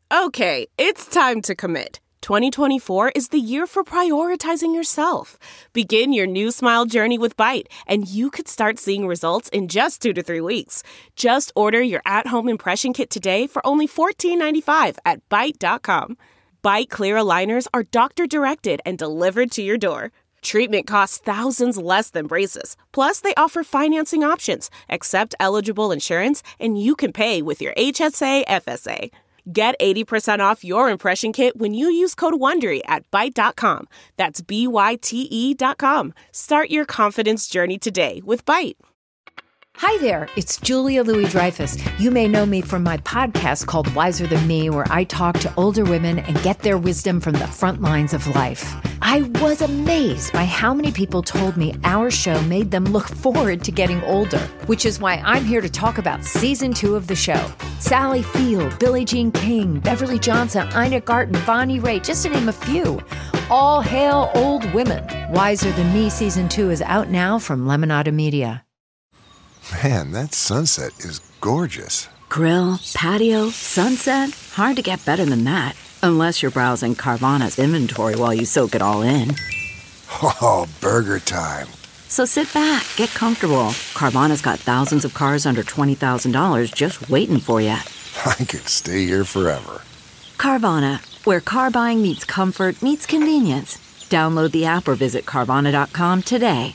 Okay, it's time to commit. 2024 is the year for prioritizing yourself. Begin your new smile journey with Byte, and you could start seeing results in just 2 to 3 weeks. Just order your at-home impression kit today for only $14.95 at Byte.com. Byte Clear aligners are doctor-directed and delivered to your door. Treatment costs thousands less than braces. Plus, they offer financing options, accept eligible insurance, and you can pay with your HSA FSA. Get 80% off your impression kit when you use code WONDERY at Byte.com. That's BYTE.com. Start your confidence journey today with Byte. Hi there, it's Julia Louis-Dreyfus. You may know me from my podcast called Wiser Than Me, where I talk to older women and get their wisdom from the front lines of life. I was amazed by how many people told me our show made them look forward to getting older, which is why I'm here to talk about season 2 of the show. Sally Field, Billie Jean King, Beverly Johnson, Ina Garten, Bonnie Raitt, just to name a few. All hail old women. Wiser Than Me season 2 is out now from Lemonada Media. Man, that sunset is gorgeous. Grill, patio, sunset. Hard to get better than that. Unless you're browsing Carvana's inventory while you soak it all in. Oh, burger time. So sit back, get comfortable. Carvana's got thousands of cars under $20,000 just waiting for you. I could stay here forever. Carvana, where car buying meets comfort, meets convenience. Download the app or visit Carvana.com today.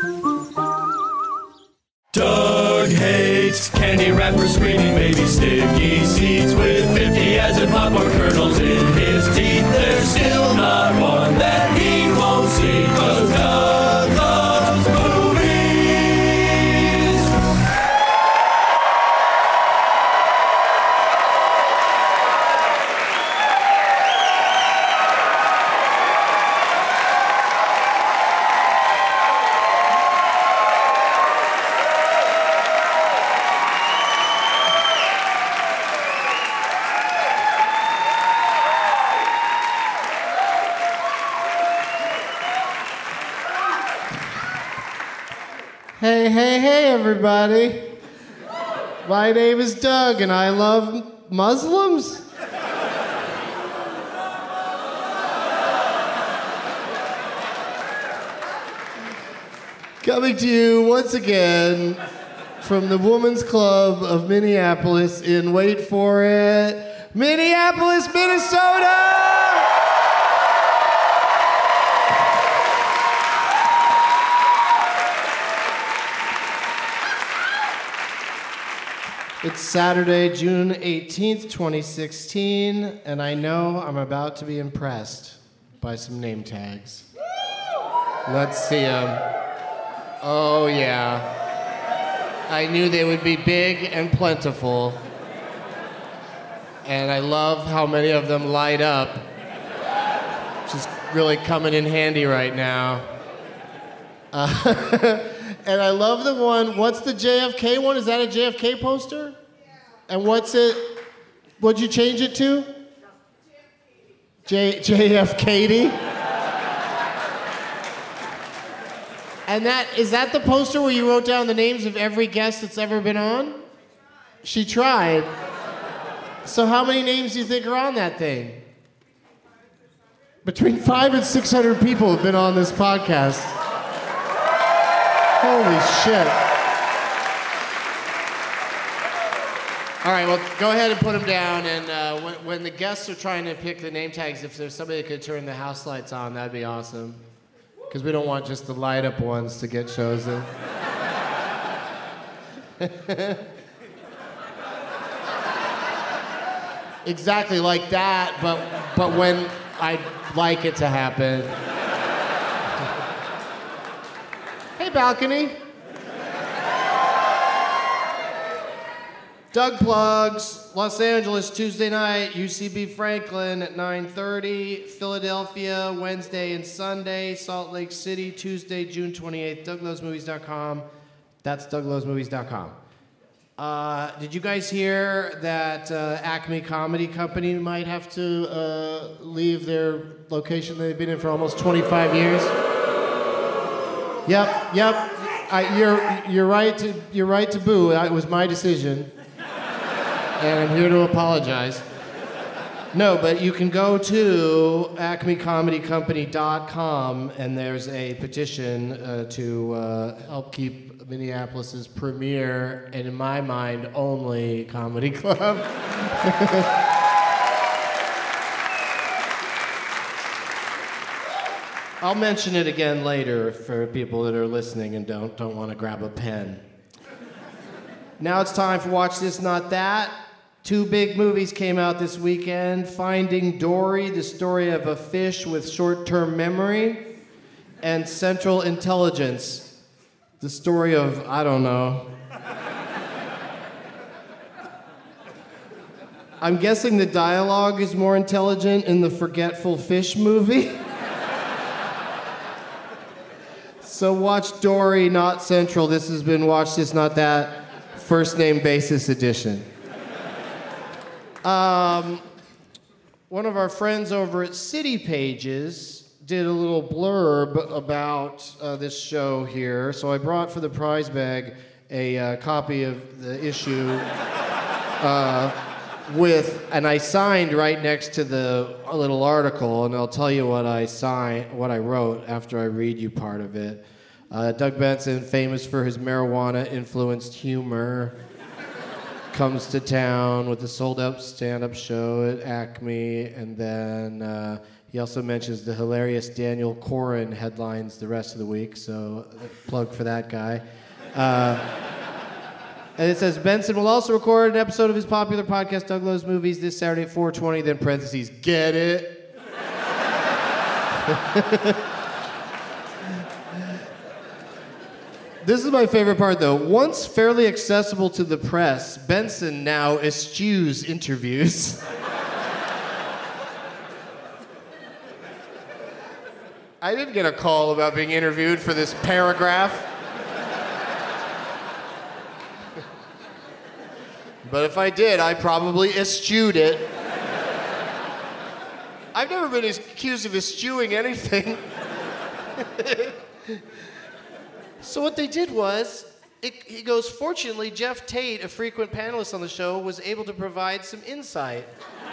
Doug hates candy wrappers, screaming baby sticky seeds with 50 acid popcorn kernels in his teeth. There's still not one that he won't see, 'cause Doug loves movies. Hey, everybody. My name is Doug, and I love Muslims. Coming to you once again from the Women's Club of Minneapolis in, wait for it, Minneapolis, Minnesota! It's Saturday, June 18th, 2016, and I know I'm about to be impressed by some name tags. Let's see them. Oh, yeah. I knew they would be big and plentiful. And I love how many of them light up. Which is really coming in handy right now. And I love the one, what's the JFK one? Is that a JFK poster? And what's it, what'd you change it to? JFK. And is that the poster where you wrote down the names of every guest that's ever been on? She tried. So how many names do you think are on that thing? Between 500 and 600 people have been on this podcast. Holy shit. All right, well, go ahead and put them down, and when the guests are trying to pick the name tags, if there's somebody that could turn the house lights on, that'd be awesome. Because we don't want just the light-up ones to get chosen. Exactly like that, but when I'd like it to happen. Hey, balcony. Doug plugs, Los Angeles, Tuesday night, UCB Franklin at 9:30, Philadelphia, Wednesday and Sunday, Salt Lake City, Tuesday, June 28th, DougLovesMovies.com. That's DougLovesMovies.com. Did you guys hear that Acme Comedy Company might have to leave their location they've been in for almost 25 years? Yep. You're right to boo. It was my decision. And I'm here to apologize. No, but you can go to acmecomedycompany.com and there's a petition to help keep Minneapolis's premier, and in my mind, only comedy club. I'll mention it again later for people that are listening and don't want to grab a pen. Now it's time for Watch This, Not That. 2 big movies came out this weekend. Finding Dory, the story of a fish with short-term memory, and Central Intelligence, the story of, I don't know. I'm guessing the dialogue is more intelligent in the Forgetful Fish movie. So watch Dory, not Central. This has been Watch This, Not That, first name basis edition. One of our friends over at City Pages did a little blurb about this show here. So I brought for the prize bag a copy of the issue and I signed right next to the little article, and I'll tell you what I wrote after I read you part of it. Doug Benson, famous for his marijuana-influenced humor, comes to town with a sold-out stand-up show at Acme, and then he also mentions the hilarious Daniel Corrin headlines the rest of the week, so plug for that guy. And it says, Benson will also record an episode of his popular podcast, Doug Loves Movies, this Saturday at 4:20, then parentheses, get it? This is my favorite part, though. Once fairly accessible to the press, Benson now eschews interviews. I didn't get a call about being interviewed for this paragraph. But if I did, I probably eschewed it. I've never been accused of eschewing anything. So what they did was, he goes, fortunately, Jeff Tate, a frequent panelist on the show, was able to provide some insight.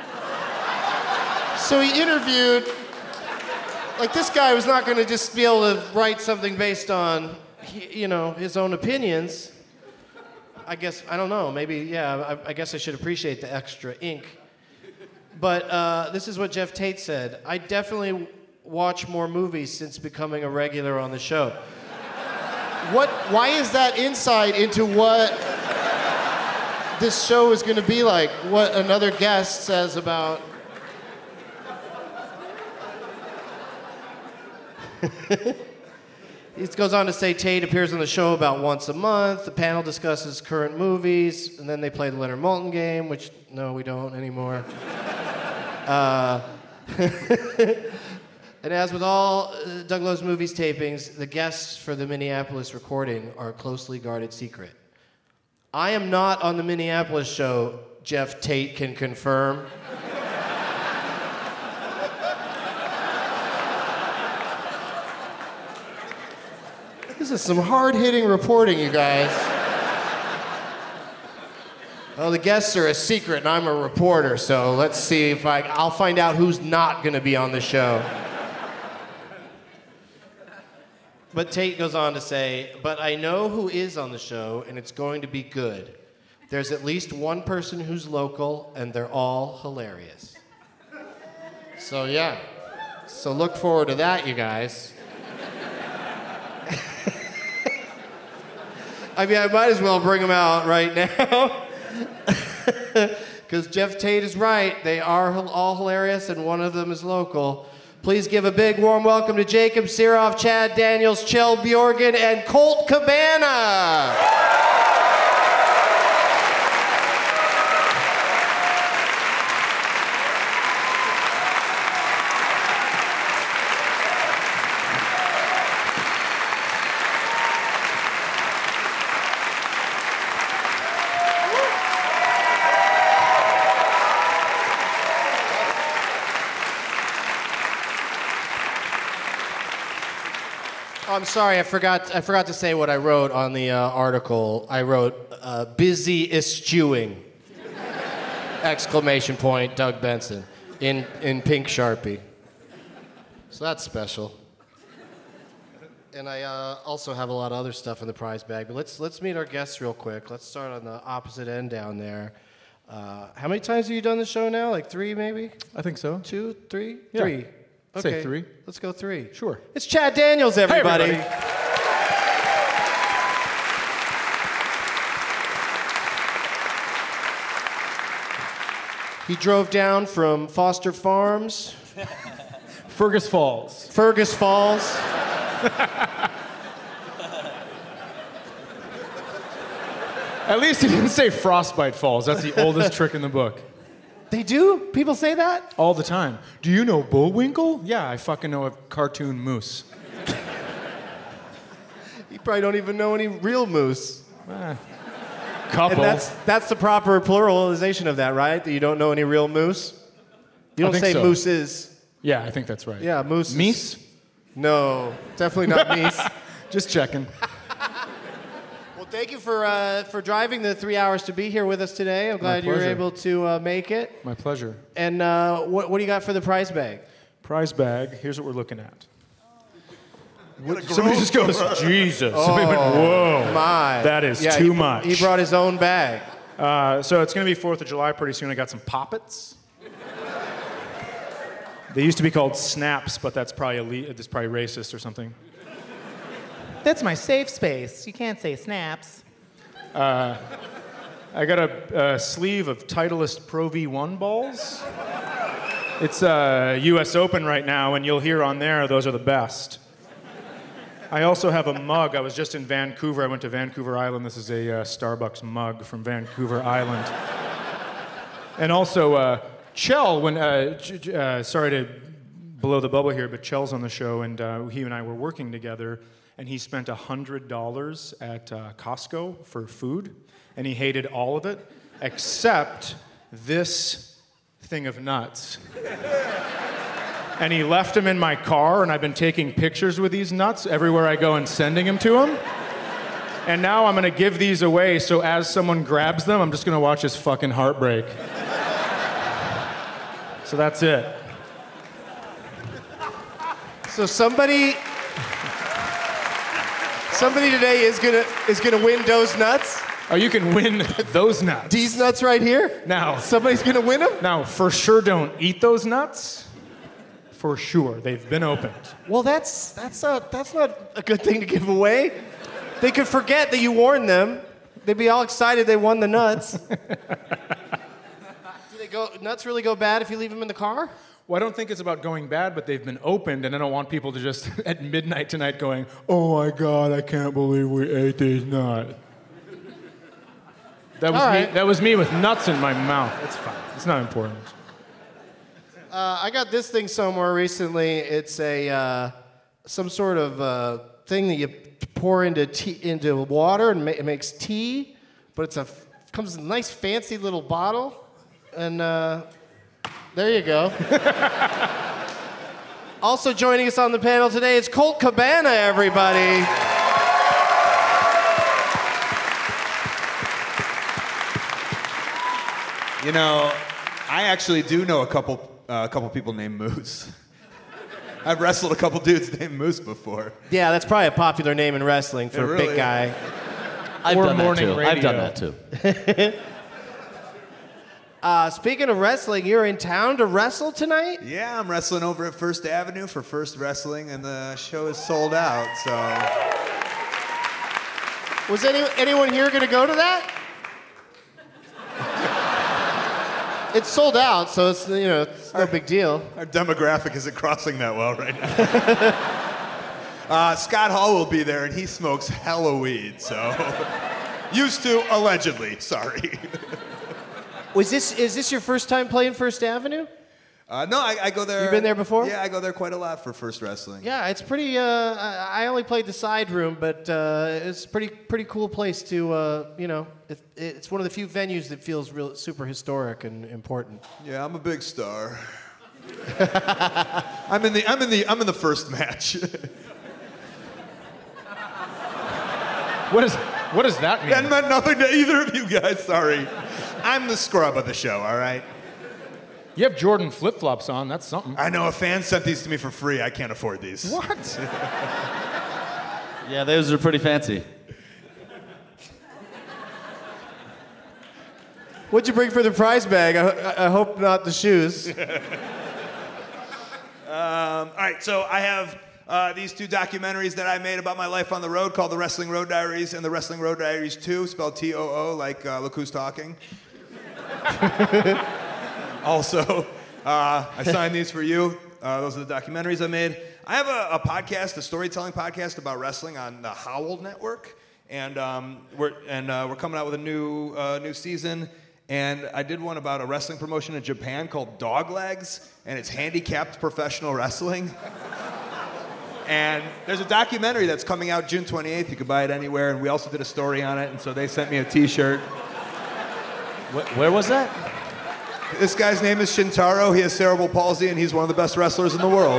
So he interviewed, like this guy was not going to just be able to write something based on, his own opinions. I guess, I don't know, maybe, yeah, I guess I should appreciate the extra ink. But this is what Jeff Tate said. I definitely watch more movies since becoming a regular on the show. Why is that insight into what this show is going to be like? What another guest says about... He goes on to say Tate appears on the show about once a month. The panel discusses current movies, and then they play the Leonard Maltin game, which, no, we don't anymore. And as with all Doug Loves Movies tapings, the guests for the Minneapolis recording are a closely guarded secret. I am not on the Minneapolis show, Jeff Tate can confirm. This is some hard-hitting reporting, you guys. Well, the guests are a secret, and I'm a reporter, so let's see if I'll find out who's not going to be on the show. But Tate goes on to say, but I know who is on the show, and it's going to be good. There's at least one person who's local, and they're all hilarious. So, yeah. So look forward to that, you guys. I mean, I might as well bring them out right now. Because Jeff Tate is right. They are all hilarious, and one of them is local. Please give a big warm welcome to Jacob Siroff, Chad Daniels, Kjell Bjorgen, and Colt Cabana. I'm sorry, I forgot to say what I wrote on the article. I wrote, busy eschewing, ! Doug Benson. in pink Sharpie. So that's special. And I also have a lot of other stuff in the prize bag. But let's meet our guests real quick. Let's start on the opposite end down there. How many times have you done the show now? Like 3, maybe? I think so. 2, 3? Yeah. 3. Okay. Say 3. Let's go 3. Sure. It's Chad Daniels, everybody. Hey, everybody. He drove down from Foster Farms. Fergus Falls. Fergus Falls. At least he didn't say Frostbite Falls. That's the oldest trick in the book. They do? People say that? All the time. Do you know Bullwinkle? Yeah, I fucking know a cartoon moose. You probably don't even know any real moose. Couple. And that's the proper pluralization of that, right? That you don't know any real moose? You don't think say so. mooses. Yeah, I think that's right. Yeah, moose. Meese? No, definitely not meese. Just checking. Well, thank you for driving the 3 hours to be here with us today. I'm glad you were pleasure. able to make it. My pleasure. And what do you got for the prize bag? Prize bag. Here's what we're looking at. Somebody just goes, Jesus. Somebody went, whoa. My. That is too much. He brought his own bag. So it's going to be 4th of July pretty soon. I got some poppets. They used to be called snaps, but that's probably racist or something. That's my safe space. You can't say snaps. I got a sleeve of Titleist Pro V1 balls. It's U.S. Open right now, and you'll hear on there those are the best. I also have a mug. I was just in Vancouver. I went to Vancouver Island. This is a Starbucks mug from Vancouver Island. And also, Chell, sorry to blow the bubble here, but Chell's on the show, and he and I were working together, and he spent $100 at Costco for food, and he hated all of it, except this thing of nuts. And he left them in my car, and I've been taking pictures with these nuts everywhere I go and sending them to him. And now I'm gonna give these away, so as someone grabs them, I'm just gonna watch his fucking heart break. So that's it. So somebody today is gonna win those nuts. Oh, you can win those nuts. These nuts right here. Now, Somebody's gonna win them. now, for sure, don't eat those nuts. For sure, they've been opened. Well, that's not a good thing to give away. They could forget that you warned them. They'd be all excited they won the nuts. Nuts really go bad if you leave them in the car? Well, I don't think it's about going bad, but they've been opened, and I don't want people to just at midnight tonight going, "Oh my God, I can't believe we ate these nuts." That was All me. right. That was me with nuts in my mouth. It's fine. It's not important. I got this thing somewhere recently. It's some sort of thing that you pour into water and it makes tea, but it comes in a nice fancy little bottle, and there you go. Also joining us on the panel today is Colt Cabana, everybody. You know, I actually do know a couple people named Moose. I've wrestled a couple dudes named Moose before. Yeah, that's probably a popular name in wrestling for It a really big guy. I've Or done that morning too. I've done radio. that too. Speaking of wrestling, you're in town to wrestle tonight? Yeah, I'm wrestling over at First Avenue for First Wrestling, and the show is sold out, so... Was anyone here going to go to that? It's sold out, so it's it's no big deal. Our demographic isn't crossing that well right now. Scott Hall will be there, and he smokes hella weed, so... Used to, allegedly, sorry. Is this your first time playing First Avenue? No, I go there... You've been there before? Yeah, I go there quite a lot for First Wrestling. Yeah, it's pretty. I only played the side room, but it's pretty cool place to. It's one of the few venues that feels real super historic and important. Yeah, I'm a big star. I'm in the first match. What does that mean? That meant nothing to either of you guys, sorry. I'm the scrub of the show, all right? You have Jordan flip-flops on. That's something. I know a fan sent these to me for free. I can't afford these. What? Yeah, those are pretty fancy. What'd you bring for the prize bag? I hope not the shoes. All right, so I have these two documentaries that I made about my life on the road called The Wrestling Road Diaries and The Wrestling Road Diaries 2, spelled T-O-O, like Look Who's Talking. Also, I signed these for you. Those are the documentaries I made. I have a podcast, a storytelling podcast about wrestling on the Howl Network, and we're coming out with a new season. And I did one about a wrestling promotion in Japan called Doglegs, and it's handicapped professional wrestling. And there's a documentary that's coming out June 28th. You can buy it anywhere, and we also did a story on it, and so they sent me a T-shirt. Where was that? This guy's name is Shintaro. He has cerebral palsy, and he's one of the best wrestlers in the world.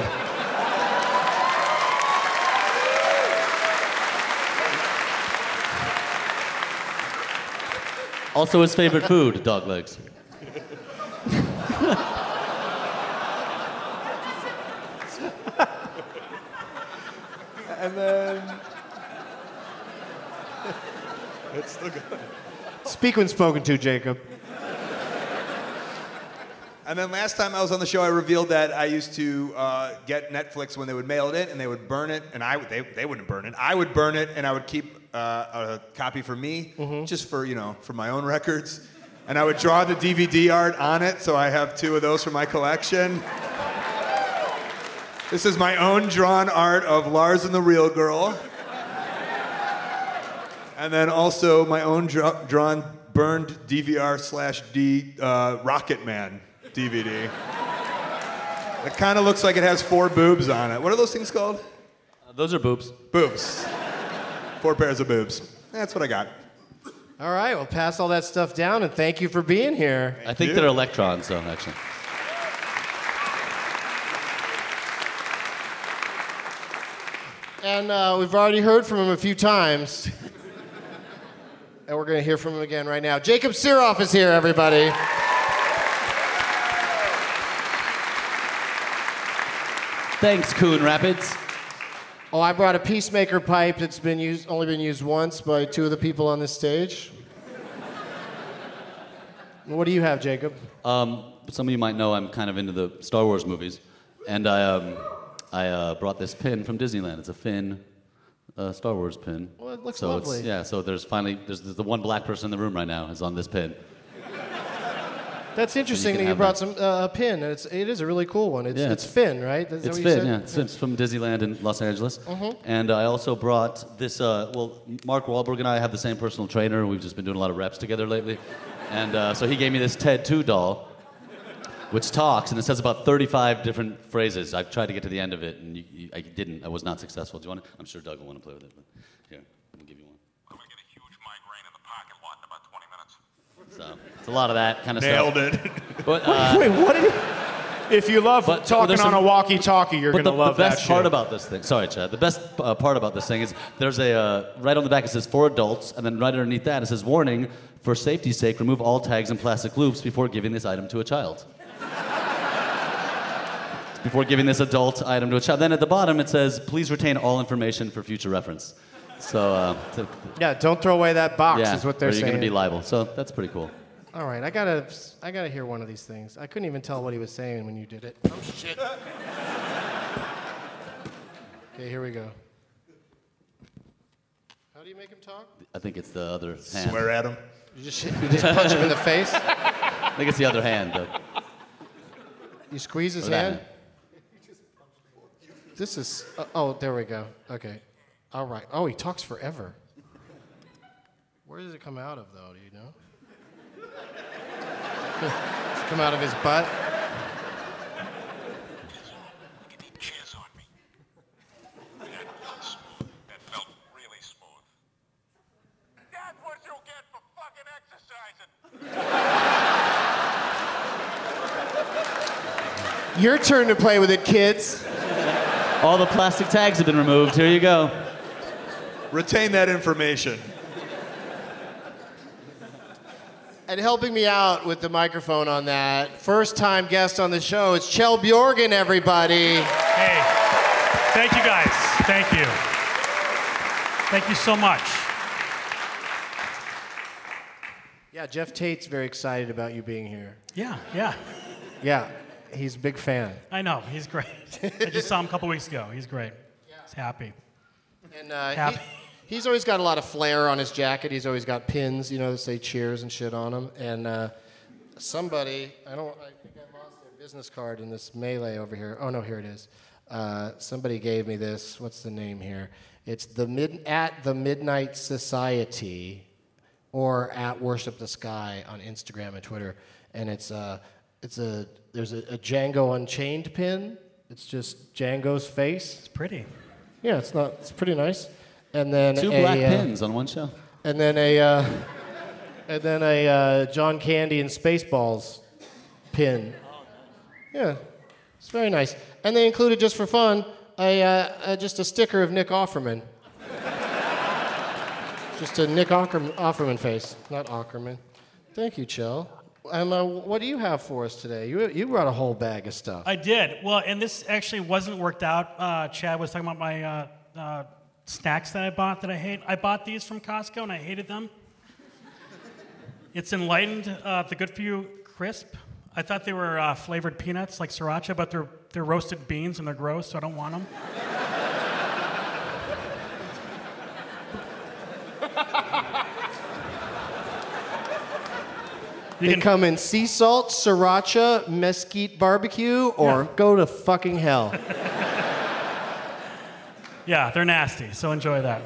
Also his favorite food, dog legs. And then... It's still good. Speak when spoken to, Jacob. And then last time I was on the show, I revealed that I used to get Netflix when they would mail it in, and they would burn it, and they wouldn't burn it. I would burn it, and I would keep a copy for me, just for my own records. And I would draw the DVD art on it, so I have 2 of those for my collection. This is my own drawn art of Lars and the Real Girl. And then also my own drawn burned DVR/D Rocket Man DVD. It kind of looks like it has 4 boobs on it. What are those things called? Those are boobs. Boobs. 4 pairs of boobs. That's what I got. All right, well, pass all that stuff down, and thank you for being here. I think they're electrons, though, actually. And we've already heard from him a few times. And we're going to hear from him again right now. Jacob Siroff is here, everybody. Thanks, Coon Rapids. Oh, I brought a Peacemaker pipe that's only been used once by 2 of the people on this stage. What do you have, Jacob? Some of you might know I'm kind of into the Star Wars movies, and I brought this pin from Disneyland. It's a Finn Star Wars pin. Well, it looks so lovely. So there's the one black person in the room right now is on this pin. That's interesting that you brought a pin. It is a really cool one. It's Finn, right? Is that It's what you Finn, said? yeah. It's Finn from Disneyland in Los Angeles. And I also brought this, Mark Wahlberg and I have the same personal trainer. We've just been doing a lot of reps together lately. And so he gave me this Ted 2 doll, which talks, and it says about 35 different phrases. I've tried to get to the end of it, and I didn't. I was not successful. Do you want to? I'm sure Doug will want to play with it. But here, let me give you one. I'm going to get a huge migraine in the parking lot in about 20 minutes. So it's a lot of that kind of Nailed stuff. it. But, Wait, what did he... If you love talking on a walkie-talkie, you're going to love that the best shit. part about this thing, sorry, Chad, the best part about this thing is there's right on the back it says for adults, and then right underneath that it says warning, for safety's sake, remove all tags and plastic loops before giving this item to a child. Before giving this adult item to a child. Then at the bottom it says, please retain all information for future reference. So, Yeah, don't throw away that box yeah, is what they're or you're saying. going to be liable. So that's pretty cool. All right, I gotta hear one of these things. I couldn't even tell what he was saying when you did it. Oh, shit. Okay, here we go. How do you make him talk? I think it's the other hand. Swear at him. You just punch him in the face? I think it's the other hand, Doug. You squeeze his Or that hand? This is... oh, there we go. Okay. All right. Oh, he talks forever. Where does it come out of, though? Do you know? Does it come out of his butt? Look at the chairs on me. That felt smooth. That felt really smooth. That's what you get for fucking exercising. Your turn to play with it, kids. All the plastic tags have been removed. Here you go. Retain that information. And helping me out with the microphone on that, first-time guest on the show, it's Kjell Bjorgen, everybody. Hey, thank you guys. Thank you. Thank you so much. Yeah, Jeff Tate's very excited about you being here. Yeah. Yeah, he's a big fan. I know, he's great. I just saw him a couple weeks ago. He's great. He's happy. And Happy. he's always got a lot of flair on his jacket. He's always got pins, that say cheers and shit on them. And somebody, I think I lost their business card in this melee over here. Oh, no, here it is. Somebody gave me this. What's the name here? It's at the Midnight Society or at Worship the Sky on Instagram and Twitter. And there's a Django Unchained pin. It's just Django's face. It's pretty. Yeah, it's pretty nice. And then Two black pins on one show. And then a John Candy and Spaceballs pin. Yeah, it's very nice. And they included, just for fun, just a sticker of Nick Offerman. Just a Nick Offerman face, not Offerman. Thank you, Kjell. What do you have for us today? You brought a whole bag of stuff. I did. Well, and this actually wasn't worked out. Chad was talking about my snacks that I bought that I hate. I bought these from Costco, and I hated them. It's Enlightened, the Good For You Crisp. I thought they were flavored peanuts like sriracha, but they're roasted beans, and they're gross, so I don't want them. They come in sea salt, sriracha, mesquite barbecue, or go to fucking hell. Yeah, they're nasty, so enjoy that.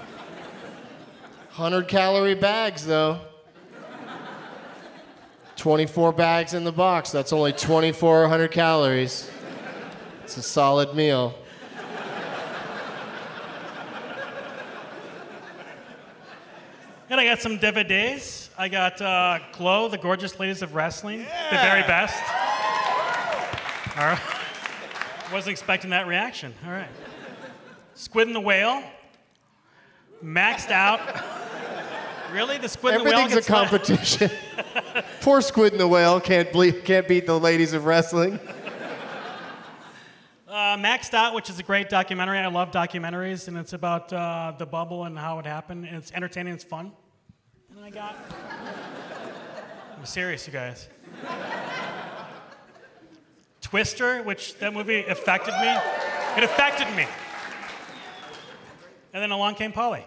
100-calorie bags, though. 24 bags in the box. That's only 2,400 calories. It's a solid meal. And I got some DVDs. I got Glow, The Gorgeous Ladies of Wrestling, the very best. All right. Wasn't expecting that reaction. All right. Squid and the Whale. Maxed Out. Really? The Squid and the Whale Everything's gets a competition. Poor Squid and the Whale can't beat the ladies of wrestling. Maxed Out, which is a great documentary. I love documentaries, and it's about the bubble and how it happened. And it's entertaining, it's fun. And then I got... I'm serious, you guys. Twister, which that movie affected me. It affected me. And then Along Came Polly.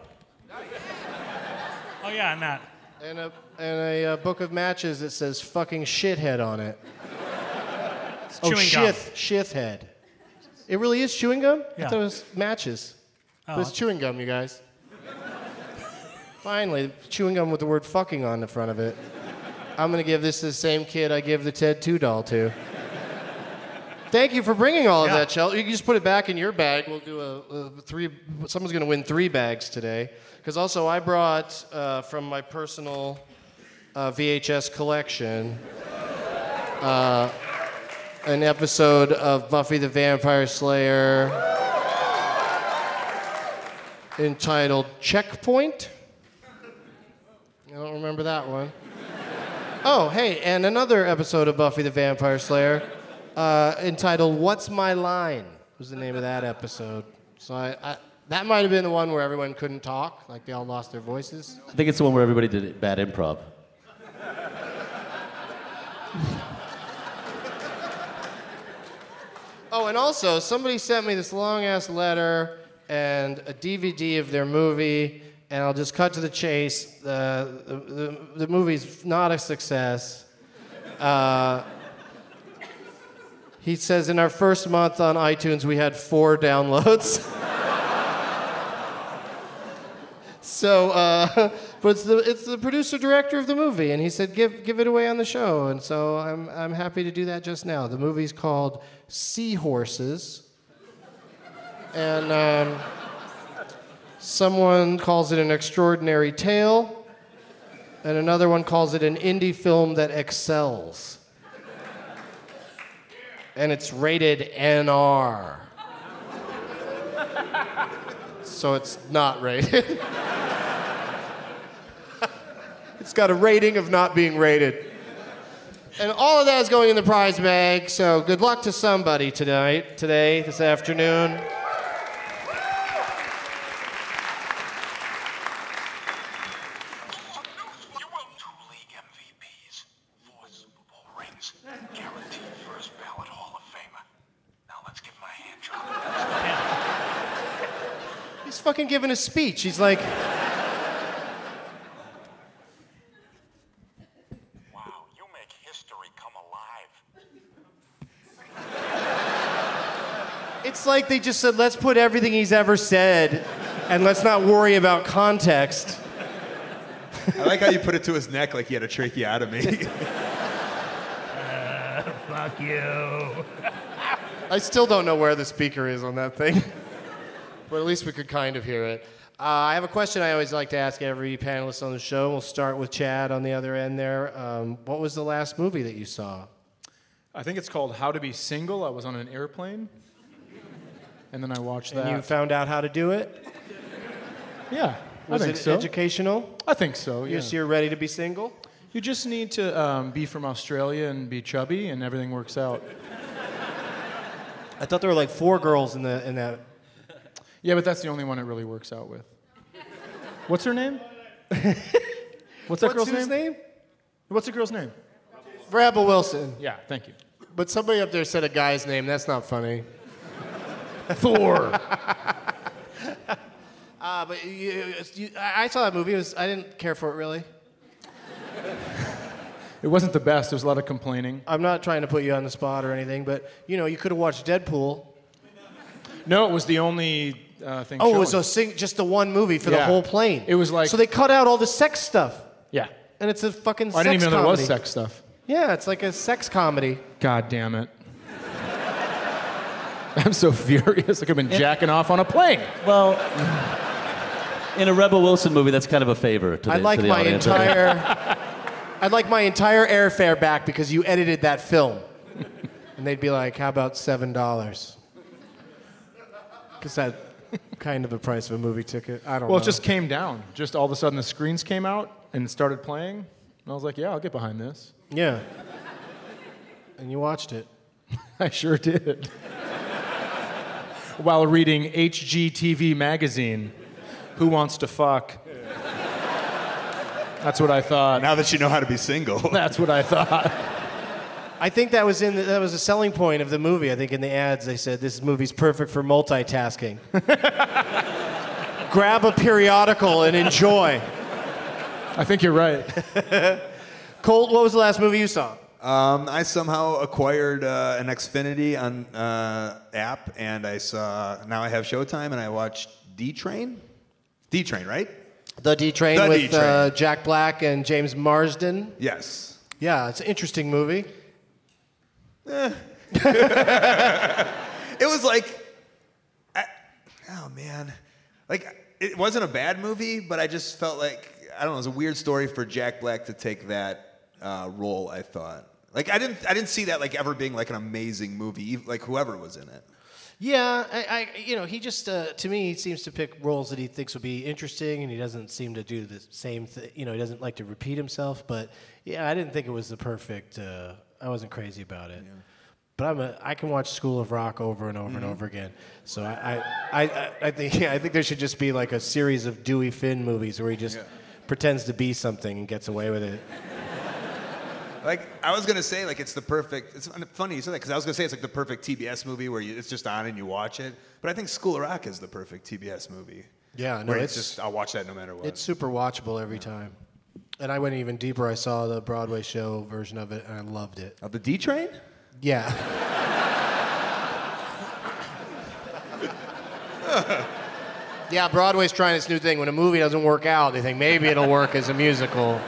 Oh yeah, and that. And a book of matches that says fucking shithead on it. It's chewing gum. Shithhead. It really is chewing gum? Yeah. I thought it was matches. Oh, But it's chewing gum, you guys. Finally, chewing gum with the word fucking on the front of it. I'm going to give this to the same kid I give the Ted 2 doll to. Thank you for bringing all of that, Kjell. You can just put it back in your bag. We'll do a three. Someone's going to win 3 bags today. Because also I brought from my personal VHS collection an episode of Buffy the Vampire Slayer entitled Checkpoint. I don't remember that one. Oh, hey, and another episode of Buffy the Vampire Slayer entitled What's My Line was the name of that episode. So that might have been the one where everyone couldn't talk, like they all lost their voices. I think it's the one where everybody did bad improv. Oh, and also, somebody sent me this long-ass letter and a DVD of their movie, and I'll just cut to the chase. The movie's not a success. He says in our first month on iTunes, we had 4 downloads. So, but it's the producer-director of the movie, and he said, give it away on the show, and so I'm happy to do that just now. The movie's called Seahorses, and someone calls it an extraordinary tale, and another one calls it an indie film that excels. And it's rated NR. So it's not rated. It's got a rating of not being rated. And all of that is going in the prize bag, so good luck to somebody today, this afternoon. You will 2 league MVPs, 4 Super Bowl rings, guaranteed first ballot Hall of Famer. Now let's give him a hand job. He's fucking giving a speech. He's like... Wow, you make history come alive. It's like they just said, let's put everything he's ever said, and let's not worry about context. I like how you put it to his neck like he had a tracheotomy. Fuck you. I still don't know where the speaker is on that thing. But at least we could kind of hear it. I have a question I always like to ask every panelist on the show. We'll start with Chad on the other end there. What was the last movie that you saw? I think it's called How to Be Single. I was on an airplane, and then I watched that. And you found out how to do it? Yeah, Was I think it so. educational? I think so, yeah. You're ready to be single? You just need to be from Australia and be chubby, and everything works out. I thought there were like 4 girls in that. Yeah, but that's the only one it really works out with. What's her name? What's that girl's whose name? What's the girl's name? Rebel Wilson. Yeah, thank you. But somebody up there said a guy's name. That's not funny. Thor. But I saw that movie. I didn't care for it really. It wasn't the best. There was a lot of complaining. I'm not trying to put you on the spot or anything, but you could have watched Deadpool. No, it was the only thing. Oh, showing. it was just the one movie for the whole plane. It was like so they cut out all the sex stuff. Yeah. And it's a fucking sex I didn't even know comedy. there was sex stuff. Yeah, it's like a sex comedy. God damn it. I'm so furious. Like I've been jacking off on a plane. Well, in a Rebel Wilson movie, that's kind of a favor to the, I'd like to the my audience. I'd like my entire airfare back because you edited that film. And they'd be like, how about $7? Because that's kind of the price of a movie ticket. I don't know. Well, it just came down. Just all of a sudden the screens came out and it started playing. And I was like, yeah, I'll get behind this. Yeah. And you watched it. I sure did. While reading HGTV magazine, Who Wants to Fuck? That's what I thought. Now that you know how to be single. That's what I thought. I think that was a selling point of the movie. I think in the ads they said this movie's perfect for multitasking. Grab a periodical and enjoy. I think you're right. Colt, what was the last movie you saw? I somehow acquired an Xfinity on app, and now I have Showtime, and I watched D-Train. D-Train, right? The D-Train The with D-Train. Jack Black and James Marsden. Yes. Yeah, it's an interesting movie. It was like, oh man, like it wasn't a bad movie, but I just felt like I don't know, it was a weird story for Jack Black to take that role. I thought, like I didn't see that like ever being like an amazing movie, like whoever was in it. Yeah, he just to me he seems to pick roles that he thinks would be interesting, and he doesn't seem to do the same thing. He doesn't like to repeat himself. But yeah, I didn't think it was the perfect. I wasn't crazy about it. Yeah. But I can watch School of Rock over and over and over again. So I think there should just be like a series of Dewey Finn movies where he just pretends to be something and gets away with it. Like I was gonna say, like it's the perfect. It's funny you said that because I was gonna say it's like the perfect TBS movie where it's just on and you watch it. But I think School of Rock is the perfect TBS movie. Yeah, no, where it's just I'll watch that no matter what. It's super watchable every time. And I went even deeper. I saw the Broadway show version of it, and I loved it. Of the D-Train? Yeah. Yeah, Broadway's trying this new thing. When a movie doesn't work out, they think maybe it'll work as a musical.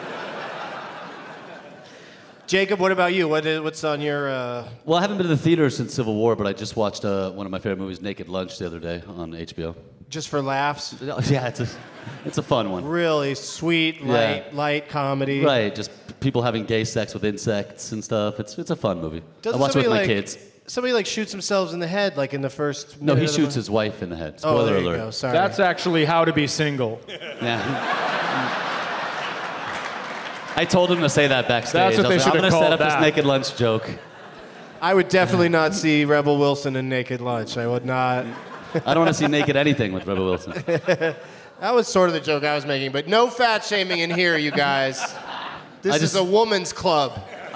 Jacob, what about you? What's on your... Well, I haven't been to the theater since Civil War, but I just watched one of my favorite movies, Naked Lunch, the other day on HBO. Just for laughs? Yeah, it's a fun one. Really sweet, light comedy. Right, just people having gay sex with insects and stuff. It's a fun movie. I watch it with my kids. Somebody shoots themselves in the head, like in the first... No, he shoots his wife in the head. Spoiler alert. Go. Sorry. That's actually How to Be Single. Yeah. I told him to say that backstage. That's what I they was should like, I'm have going to set called up this that. naked lunch joke. I would definitely not see Rebel Wilson in Naked Lunch. I would not. I don't want to see naked anything with Rebel Wilson. That was sort of the joke I was making, but no fat shaming in here, you guys. This is a woman's club.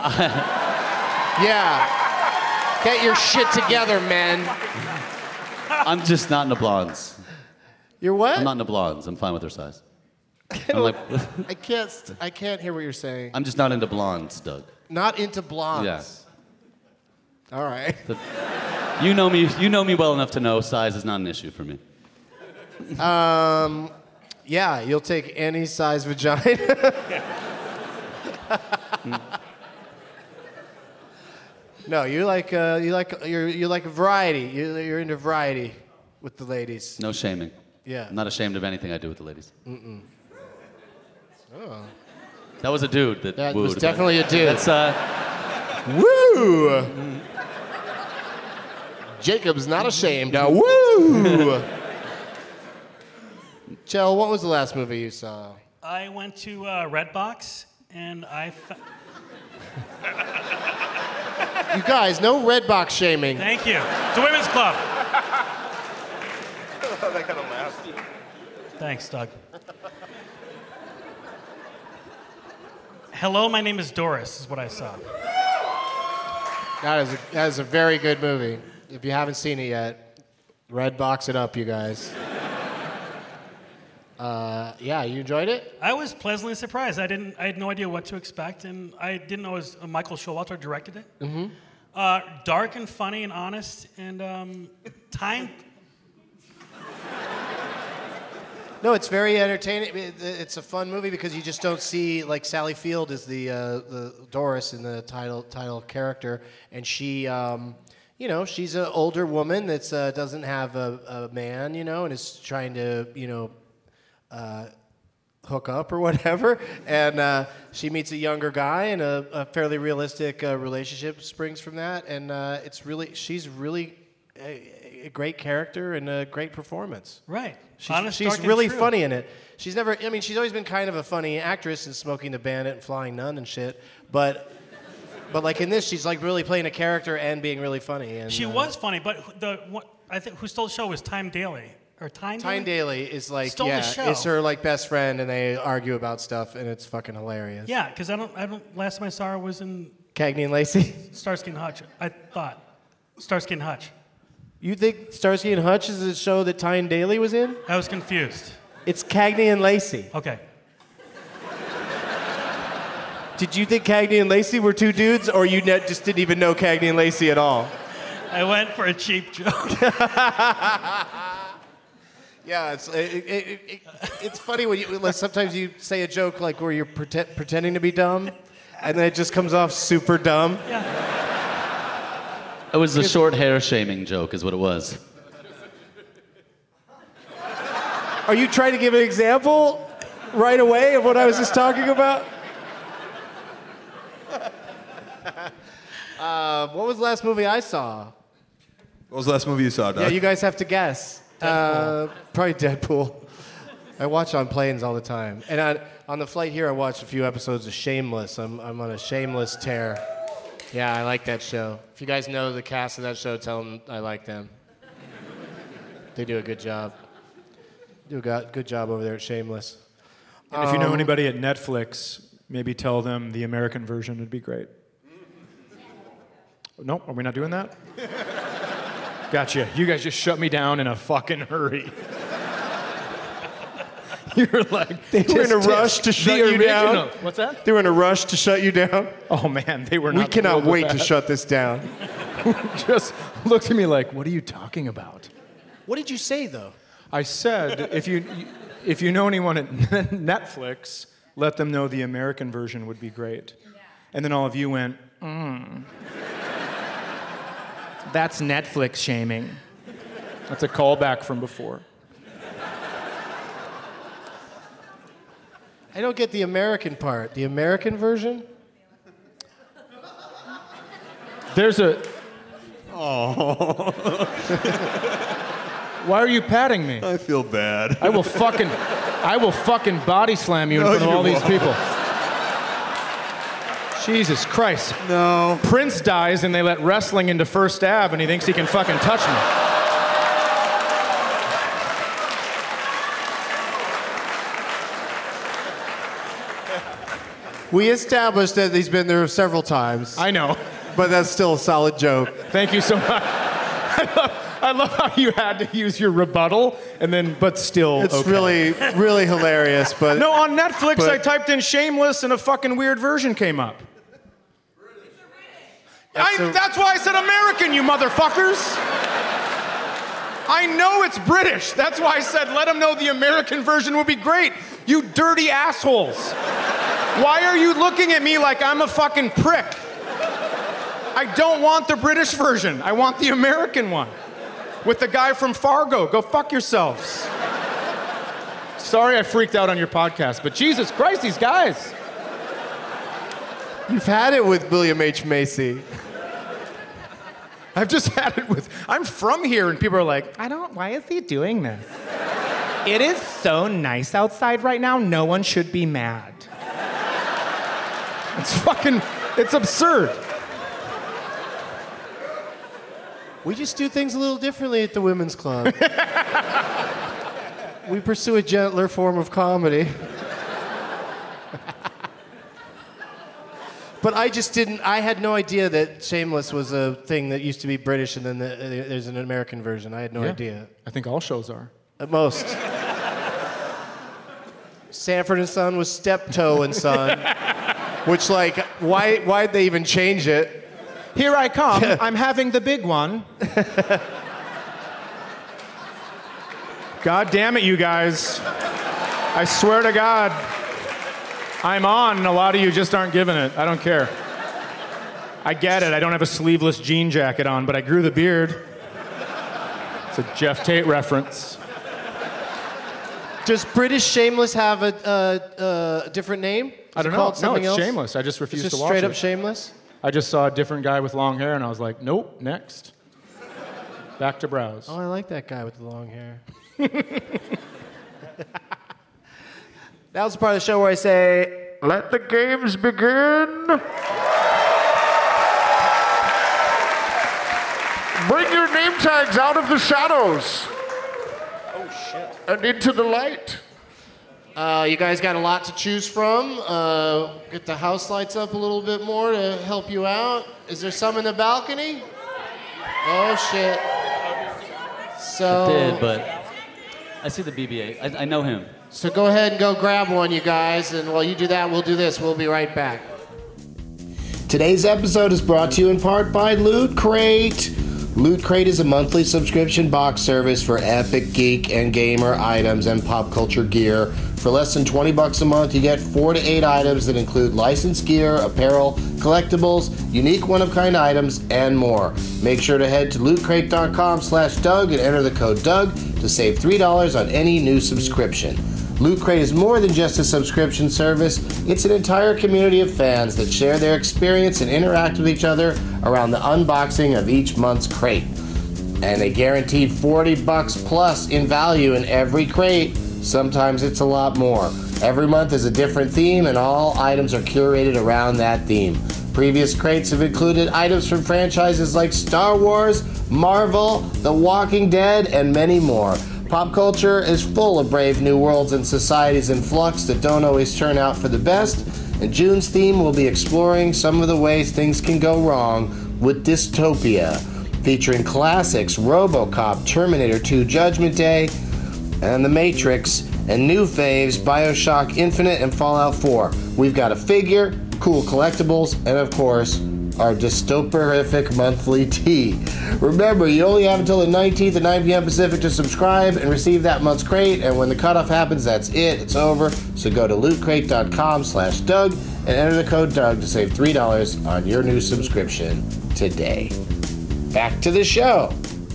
Yeah. Get your shit together, men. I'm just not into blondes. You're what? I'm not into blondes. I'm fine with their size. I'm like, I can't hear what you're saying. I'm just not into blondes, Doug. Not into blondes. Yeah. All right. You know me well enough to know size is not an issue for me. Yeah, you'll take any size vagina. No, you like variety. You're into variety with the ladies. No shaming. Yeah. I'm not ashamed of anything I do with the ladies. Mm-mm. Oh. That was a dude that That wooed. was definitely a dude. That's Woo! Jacob's not ashamed. Woo! Chell, what was the last movie you saw? I went to Redbox, and You guys, no Redbox shaming. Thank you. It's a women's club. That kind of laugh. Thanks, Doug. Hello, my name is Doris, is what I saw. That is a very good movie. If you haven't seen it yet, Redbox it up, you guys. Yeah, you enjoyed it? I was pleasantly surprised. I had no idea what to expect, and I didn't know it was Michael Showalter directed it. Mm-hmm. Dark and funny and honest, and time. No, it's very entertaining. It's a fun movie because you just don't see, like, Sally Field is the Doris in the title character, and she, she's an older woman that doesn't have a man, and is trying to, hook up or whatever, and she meets a younger guy, and a fairly realistic relationship springs from that, and she's really a great character and a great performance. Right. She's really funny in it. She's always been kind of a funny actress in Smoking the Bandit and Flying Nun and shit, but like in this, she's like really playing a character and being really funny. And, She was funny, but I think who stole the show was Tyne Daly. Or Tyne Daly is like, stole the show. it's her like best friend, and they argue about stuff, and it's fucking hilarious. Yeah, because I don't. Last time I saw her was in Cagney and Lacey. Starsky and Hutch. I thought Starsky and Hutch. You think Starsky and Hutch is a show that Tyne Daly was in? I was confused. It's Cagney and Lacey. Okay. Did you think Cagney and Lacey were two dudes, or you just didn't even know Cagney and Lacey at all? I went for a cheap joke. Yeah, it's funny when sometimes you say a joke like where you're pretending to be dumb, and then it just comes off super dumb. It was the short hair shaming joke, is what it was. Are you trying to give an example right away of what I was just talking about? What was the last movie I saw? What was the last movie you saw, Doug? Yeah, you guys have to guess. Probably Deadpool. I watch on planes all the time. And on the flight here, I watched a few episodes of Shameless. I'm on a Shameless tear. Yeah, I like that show. If you guys know the cast of that show, tell them I like them. They do a good job. Do a good job over there at Shameless. And if you know anybody at Netflix, maybe tell them the American version would be great. Nope, are we not doing that? Gotcha. You guys just shut me down in a fucking hurry. You're like, they were in a rush to shut you down. What's that? They were in a rush to shut you down. Oh man, they were not. We cannot thrilled with wait to that. shut this down. Just looked at me like, what are you talking about? What did you say though? I said, if you know anyone at Netflix, let them know the American version would be great. Yeah. And then all of you went, That's Netflix shaming. That's a callback from before. I don't get the American part. The American version? There's a... Oh. Why are you patting me? I feel bad. I will fucking body slam you in front of all these people. Jesus Christ. No. Prince dies and they let wrestling into First Ave and he thinks he can fucking touch me. We established that he's been there several times. I know. But that's still a solid joke. Thank you so much. I love how you had to use your rebuttal and then, but still. It's okay. really hilarious. But no, on Netflix I typed in Shameless and a fucking weird version came up. That's why I said American, you motherfuckers. I know it's British. That's why I said let them know the American version would be great. You dirty assholes. Why are you looking at me like I'm a fucking prick? I don't want the British version. I want the American one. With the guy from Fargo. Go fuck yourselves. Sorry I freaked out on your podcast, but Jesus Christ, these guys. You've had it with William H. Macy. I've just had it with, I'm from here and people are like, why is he doing this? It is so nice outside right now, no one should be mad. It's absurd. We just do things a little differently at the Women's Club. We pursue a gentler form of comedy. But I had no idea that Shameless was a thing that used to be British and then there's an American version. I had no idea. I think all shows are. At most. Sanford and Son was Steptoe and Son. Which, like, why'd they even change it? Here I come. I'm having the big one. God damn it, you guys. I swear to God. I'm on, and a lot of you just aren't giving it. I don't care. I get it. I don't have a sleeveless jean jacket on, but I grew the beard. It's a Jeff Tate reference. Does British Shameless have a different name? I don't know. No, it's Shameless. I just refused to watch it. Just straight up Shameless? I just saw a different guy with long hair, and I was like, nope, next. Back to browse. Oh, I like that guy with the long hair. That was the part of the show where I say, let the games begin. Bring your name tags out of the shadows. Oh, shit. And into the light. You guys got a lot to choose from. Get the house lights up a little bit more to help you out. Is there some in the balcony? Oh, shit. So. I did, but I see the BB-8. I know him. So go ahead and go grab one, you guys. And while you do that, we'll do this. We'll be right back. Today's episode is brought to you in part by Loot Crate. Loot Crate is a monthly subscription box service for epic geek and gamer items and pop culture gear. For less than $20 a month, you get 4 to 8 items that include licensed gear, apparel, collectibles, unique one-of-kind items, and more. Make sure to head to lootcrate.com/Doug and enter the code Doug to save $3 on any new subscription. Loot Crate is more than just a subscription service. It's an entire community of fans that share their experience and interact with each other around the unboxing of each month's crate. And a guaranteed $40 plus in value in every crate. Sometimes it's a lot more. Every month is a different theme, and all items are curated around that theme. Previous crates have included items from franchises like Star Wars, Marvel, The Walking Dead, and many more. Pop culture is full of brave new worlds and societies in flux that don't always turn out for the best, and June's theme will be exploring some of the ways things can go wrong with Dystopia, featuring classics RoboCop, Terminator 2, Judgment Day, and The Matrix, and new faves BioShock Infinite and Fallout 4. We've got a figure, cool collectibles, and of course, our dystoperific monthly tea. Remember, you only have until the 19th at 9 p.m. Pacific to subscribe and receive that month's crate, and when the cutoff happens, that's it. It's over. So go to lootcrate.com/Doug and enter the code Doug to save $3 on your new subscription today. Back to the show.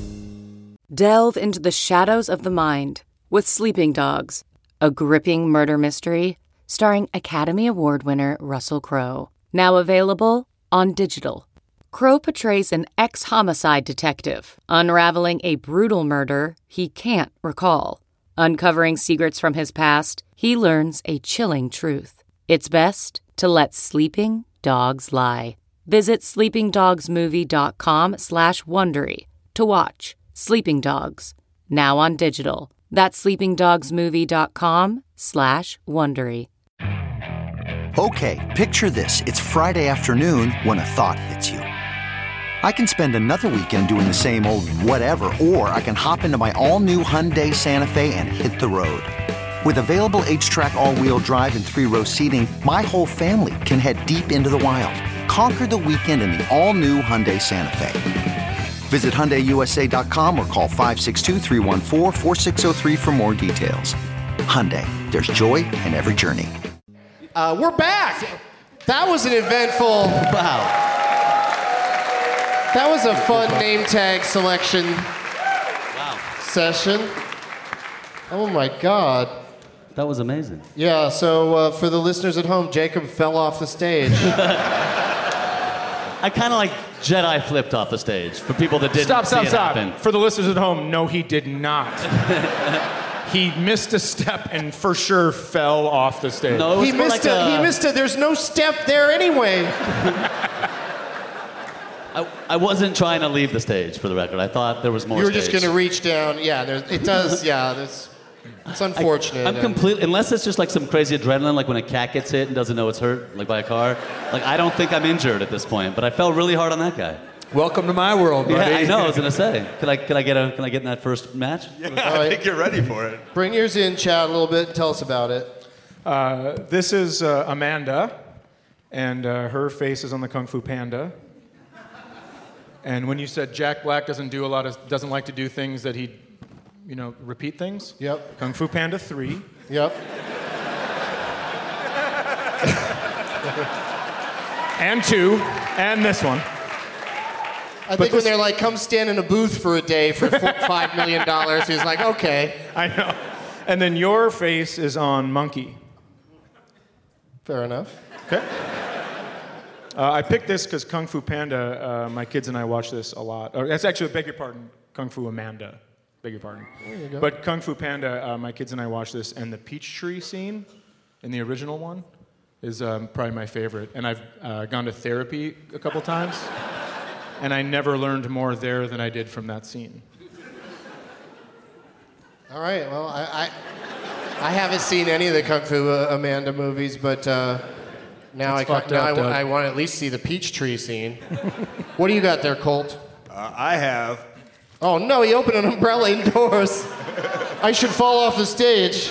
Delve into the shadows of the mind with Sleeping Dogs, a gripping murder mystery starring Academy Award winner Russell Crowe. Now available on digital. Crowe portrays an ex-homicide detective unraveling a brutal murder he can't recall. Uncovering secrets from his past, he learns a chilling truth. It's best to let sleeping dogs lie. Visit sleepingdogsmovie.com/Wondery to watch Sleeping Dogs, now on digital. That's sleepingdogsmovie.com/Wondery. Okay, picture this. It's Friday afternoon when a thought hits you. I can spend another weekend doing the same old whatever, or I can hop into my all-new Hyundai Santa Fe and hit the road. With available H-Track all-wheel drive and 3-row seating, my whole family can head deep into the wild. Conquer the weekend in the all-new Hyundai Santa Fe. Visit HyundaiUSA.com or call 562-314-4603 for more details. Hyundai, there's joy in every journey. We're back. That was an eventful. Wow. That was a fun name tag selection session. Oh my God. That was amazing. Yeah, so for the listeners at home, Jacob fell off the stage. I kind of like Jedi flipped off the stage for people that didn't see it happen. For the listeners at home, no, he did not. He missed a step and for sure fell off the stage. No, he missed it. There's no step there anyway. I wasn't trying to leave the stage, for the record. I thought there was more. You were stage. just going to reach down. Yeah, it does. Yeah, it's unfortunate. I'm completely, unless it's just like some crazy adrenaline, like when a cat gets hit and doesn't know it's hurt, like by a car. Like I don't think I'm injured at this point, but I fell really hard on that guy. Welcome to my world, buddy. Yeah, I know. I was gonna say, can I get in that first match? Yeah, I think you're ready for it. Bring yours in, chat a little bit, and tell us about it. This is Amanda, and her face is on the Kung Fu Panda. And when you said Jack Black doesn't like to do things that he, repeat things. Yep. Kung Fu Panda 3. Yep. And 2, and this one. I think when they're like, come stand in a booth for a day for $5 million, he's like, okay. I know. And then your face is on Monkey. Fair enough. Okay. I picked this because Kung Fu Panda, my kids and I watch this a lot. That's actually, beg your pardon, Kung Fu Amanda. Beg your pardon. There you go. But Kung Fu Panda, my kids and I watch this, and the peach tree scene in the original one is probably my favorite. And I've gone to therapy a couple times, and I never learned more there than I did from that scene. All right, well, I haven't seen any of the Kung Fu Amanda movies, but now I want to at least see the peach tree scene. What do you got there, Colt? I have. Oh no, he opened an umbrella indoors. I should fall off the stage.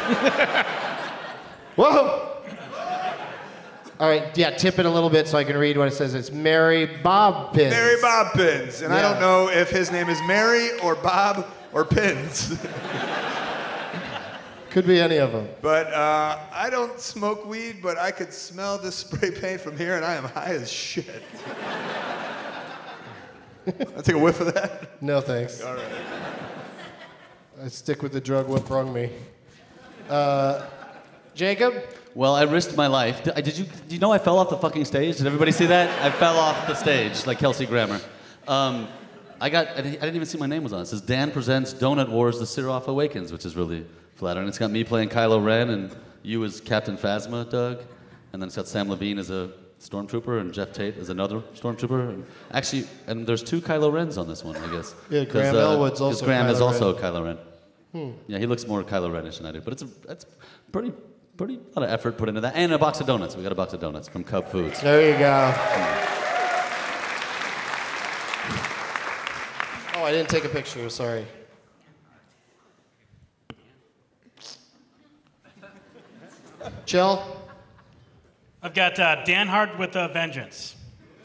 Whoa! All right, yeah, tip it a little bit so I can read what it says. It's Mary Bobbins. Mary Bobbins. And I don't know if his name is Mary or Bob or Pins. Could be any of them. But I don't smoke weed, but I could smell the spray paint from here, and I am high as shit. I'll take a whiff of that. No, thanks. All right. I stick with the drug what brung me. Jacob? Well, I risked my life. Did you know I fell off the fucking stage? Did everybody see that? I fell off the stage like Kelsey Grammer. I didn't even see my name was on it. It says Dan presents Donut Wars: The Siroth Awakens, which is really flattering. It's got me playing Kylo Ren and you as Captain Phasma, Doug. And then it's got Sam Levine as a stormtrooper and Jeff Tate as another stormtrooper. And there's 2 Kylo Rens on this one, I guess. Yeah, Graham Elwood's also Because Graham is Kylo also Ren. Kylo Ren. Yeah, he looks more Kylo Ren-ish than I do. But it's pretty lot of effort put into that. And a box of donuts. We got a box of donuts from Cub Foods. There you go. Oh, I didn't take a picture. Sorry. Chill. I've got Dan Hart with a Vengeance.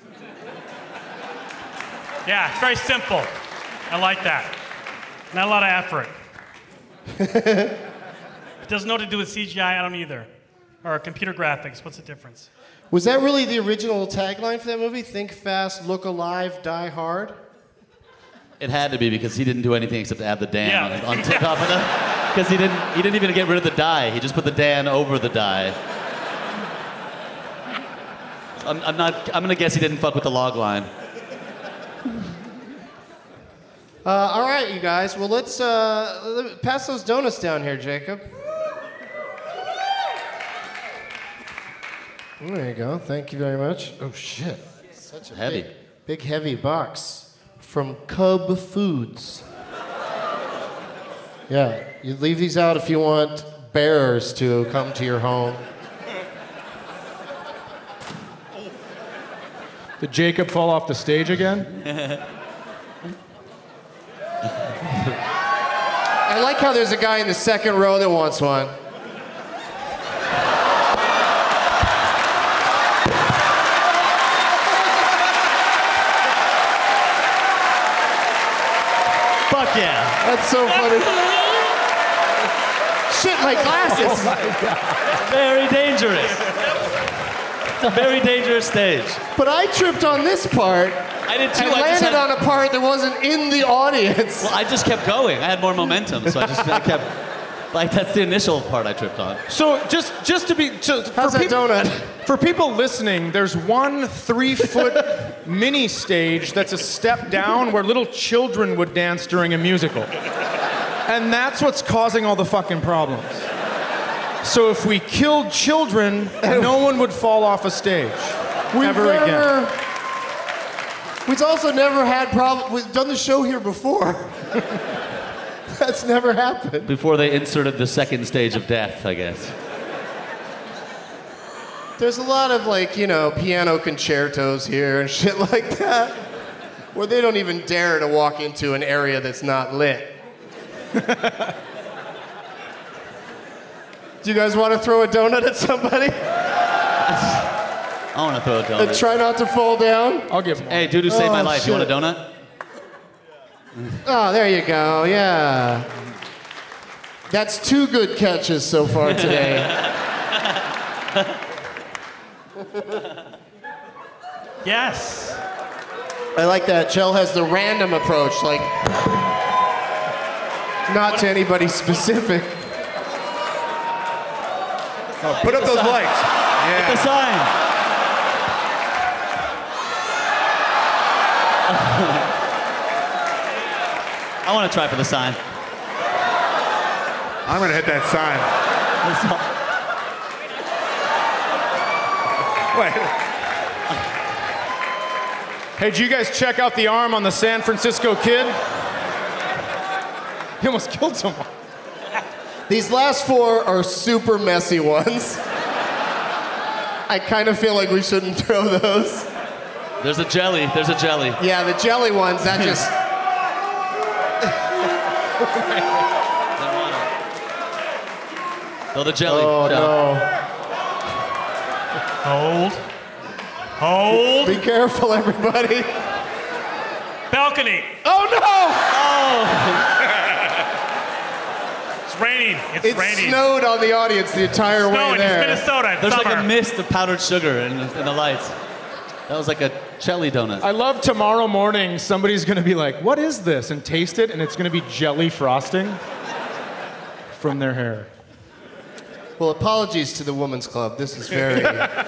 Yeah, it's very simple. I like that. Not a lot of effort. It doesn't know what to do with CGI, I don't either. Or computer graphics, what's the difference? Was that really the original tagline for that movie? Think fast, look alive, die hard? It had to be because he didn't do anything except add the Dan on top of it. Because he didn't even get rid of the die. He just put the Dan over the die. I'm gonna guess he didn't fuck with the log line. All right, you guys. Well, let's pass those donuts down here, Jacob. There you go. Thank you very much. Oh, shit. Such a Heavy. Big heavy box from Cub Foods. Yeah, you leave these out if you want bears to come to your home. Did Jacob fall off the stage again? I like how there's a guy in the second row that wants one. Fuck yeah. That's so funny. Shit, my glasses. Oh my God. Very dangerous. It's a very dangerous stage. But I tripped on this part. I did too. And landed on a part that wasn't in the audience. Well, I just kept going. I had more momentum, so I kept. Like that's the initial part I tripped on. So just to be How's that donut? For people listening, there's one 3-foot mini stage that's a step down where little children would dance during a musical. And that's what's causing all the fucking problems. So if we killed children, no one would fall off a stage again. We've also never had problems. We've done the show here before. That's never happened. Before they inserted the second stage of death, I guess. There's a lot of piano concertos here and shit like that, where they don't even dare to walk into an area that's not lit. Do you guys want to throw a donut at somebody? I want to throw a donut. And try not to fall down? I'll give one. Hey, dude who saved my life, you want a donut? Oh, there you go, yeah. That's 2 good catches so far today. Yes. I like that. Chell has the random approach, not to anybody specific. Oh, put up those lights. Yeah. The sign. I want to try for the sign. I'm going to hit that sign. Wait. Hey, did you guys check out the arm on the San Francisco Kid? He almost killed someone. These last 4 are super messy ones. I kind of feel like we shouldn't throw those. There's a jelly. Yeah, the jelly ones, that just... Oh, the jelly. Oh, no. Hold. Be careful, everybody. Balcony. Oh, no! It's raining. It's It raining. snowed on the audience the entire way Snowing. there. It's Minnesota. It's There's summer. like a mist of powdered sugar in the lights. That was like a jelly donut. I love tomorrow morning somebody's gonna be like, what is this? And taste it, and it's gonna be jelly frosting from their hair. Well, apologies to the Women's Club. This is very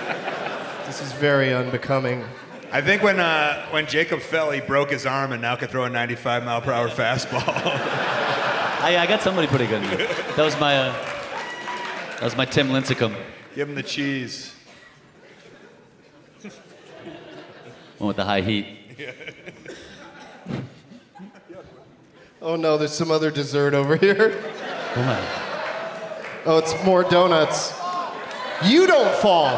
unbecoming. I think when Jacob fell, he broke his arm and now can throw a 95-mile-per-hour fastball. I got somebody pretty good in there. That was my Tim Lincecum. Give him the cheese. One with the high heat. Oh no, there's some other dessert over here. What? Oh, it's more donuts. You don't fall.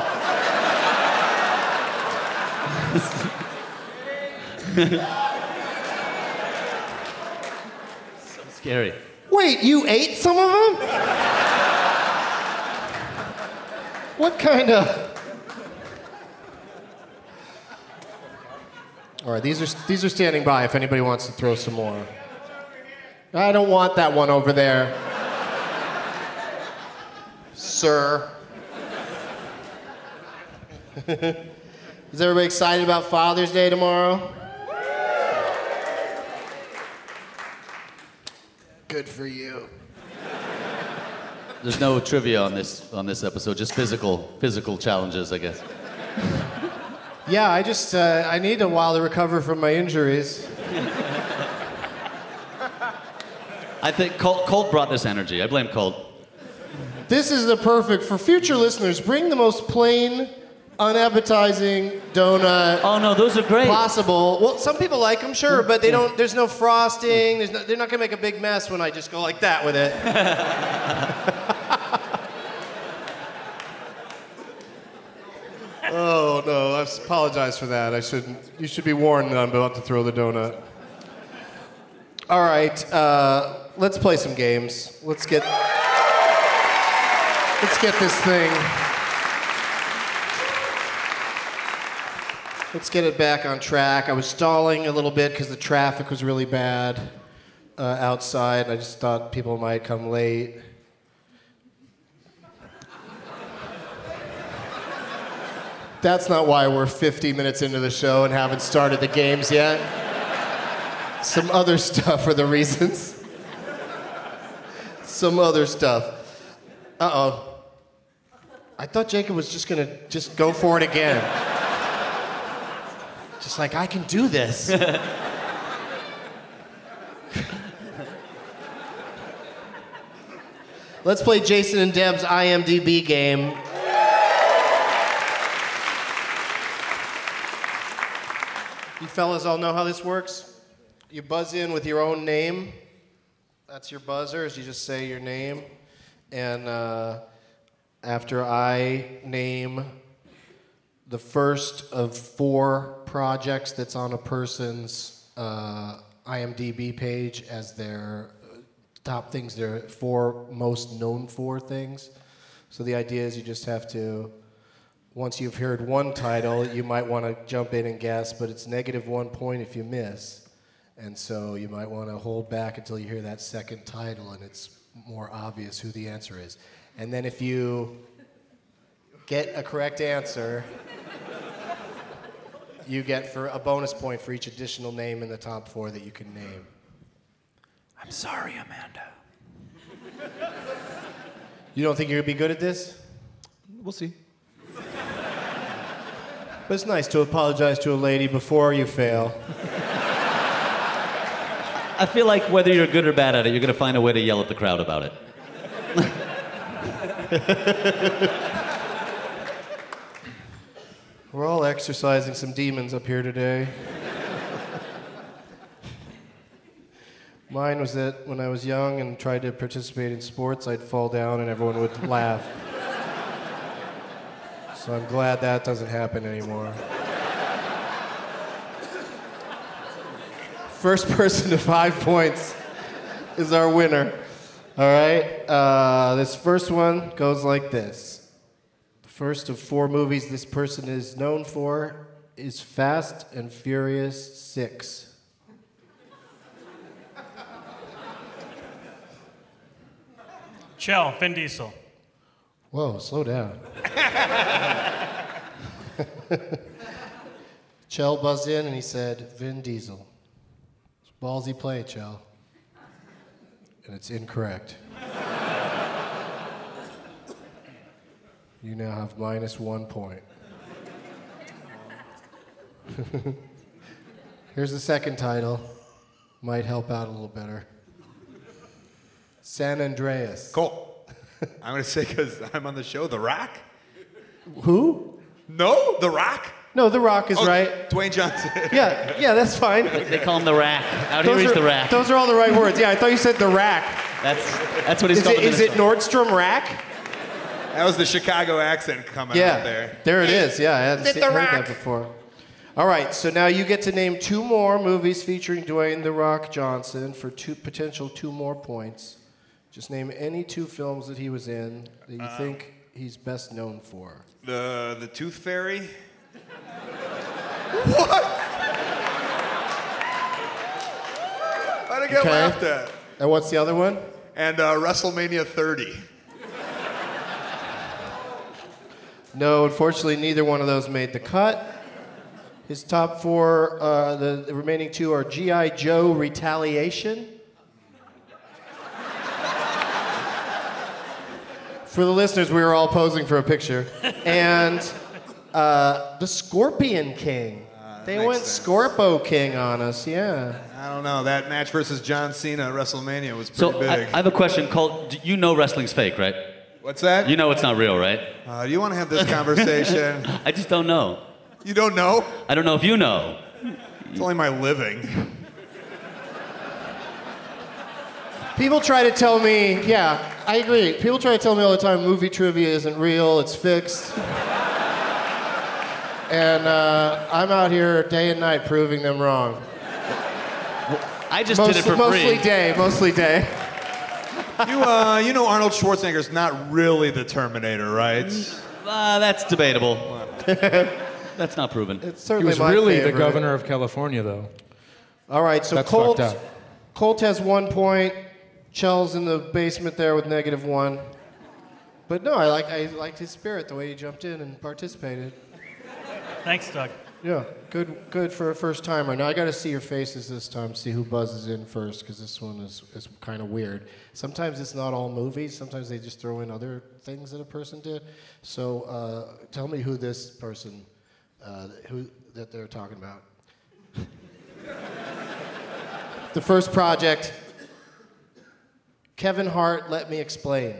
So scary. Wait, you ate some of them? What kind of... All right, these are standing by if anybody wants to throw some more. I don't want that one over there. Sir. Is everybody excited about Father's Day tomorrow? Good for you. There's no trivia on this episode, just physical challenges, I guess. Yeah, I need a while to recover from my injuries. I think Colt brought this energy. I blame Colt. This is the perfect, for future listeners, bring the most plain, unappetizing donut. Oh no, those are great. Possible. Well, some people like them, sure, but they don't. There's no frosting. They're not gonna make a big mess when I just go like that with it. Oh no, I apologize for that. I shouldn't. You should be warned that I'm about to throw the donut. All right, let's play some games. Let's get this thing. Let's get it back on track. I was stalling a little bit because the traffic was really bad outside. I just thought people might come late. That's not why we're 50 minutes into the show and haven't started the games yet. Some other stuff are the reasons. Some other stuff. Uh-oh. I thought Jacob was just gonna go for it again. Just like, I can do this. Let's play Jason and Deb's IMDb game. You fellas all know how this works? You buzz in with your own name. That's your buzzer, is you just say your name. And after I name the first of 4 projects that's on a person's IMDb page as their top things, their 4 most known for things. So the idea is you just have to, once you've heard one title, you might want to jump in and guess, but it's -1 point if you miss. And so you might want to hold back until you hear that second title and it's more obvious who the answer is. And then if you get a correct answer, you get for a bonus point for each additional name in the top 4 that you can name. I'm sorry, Amanda. You don't think you're gonna be good at this? We'll see. But it's nice to apologize to a lady before you fail. I feel like whether you're good or bad at it, you're going to find a way to yell at the crowd about it. We're all exercising some demons up here today. Mine was that when I was young and tried to participate in sports, I'd fall down and everyone would laugh. So I'm glad that doesn't happen anymore. First person to 5 points is our winner. All right, this first one goes like this. The first of 4 movies this person is known for is Fast and Furious 6. Chell, Vin Diesel. Whoa, slow down. Chell buzzed in and he said, Vin Diesel. Ballsy play, Chell. And it's incorrect. You now have -1 point. Here's the second title. Might help out a little better. San Andreas. Cool. I'm going to say, because I'm on the show, The Rock? Who? No, The Rock? No, The Rock is right. Dwayne Johnson. Yeah, that's fine. They call him The Rack. Out here he's The Rack. Those are all the right words. Yeah, I thought you said The Rack. That's what he's called. Is it Nordstrom Rack? That was the Chicago accent coming out there. There it is. Yeah, I hadn't Did The heard Rock. that before. All right, so now you get to name 2 more movies featuring Dwayne The Rock Johnson for potential 2 more points. Just name any 2 films that he was in that you think he's best known for. The Tooth Fairy. What? How'd I get laughed at? And what's the other one? And WrestleMania 30. No, unfortunately, neither one of those made the cut. His top 4, the remaining 2 are G.I. Joe Retaliation. For the listeners, we were all posing for a picture. And The Scorpion King. They went Scorpo King on us, yeah. I don't know. That match versus John Cena at WrestleMania was pretty So big. I have a question called, you know wrestling's fake, right? What's that? You know it's not real, right? Do you want to have this conversation? I just don't know. You don't know? I don't know if you know. It's only my living. People try to tell me, yeah, I agree. People try to tell me all the time movie trivia isn't real, it's fixed. And I'm out here day and night proving them wrong. I just did it for free. Mostly day. You know Arnold Schwarzenegger's not really the Terminator, right? That's debatable. That's not proven. It's He certainly was my really favorite. the governor of California, though. All right, so That's Colt fucked up. has 1 point. Chell's in the basement there with -1. But no, I liked his spirit, the way he jumped in and participated. Thanks, Doug. Yeah, good for a first timer. Now I got to see your faces this time, see who buzzes in first, because this one is kind of weird. Sometimes it's not all movies. Sometimes they just throw in other things that a person did. So tell me who this person, that they're talking about. The first project, Kevin Hart, Let Me Explain.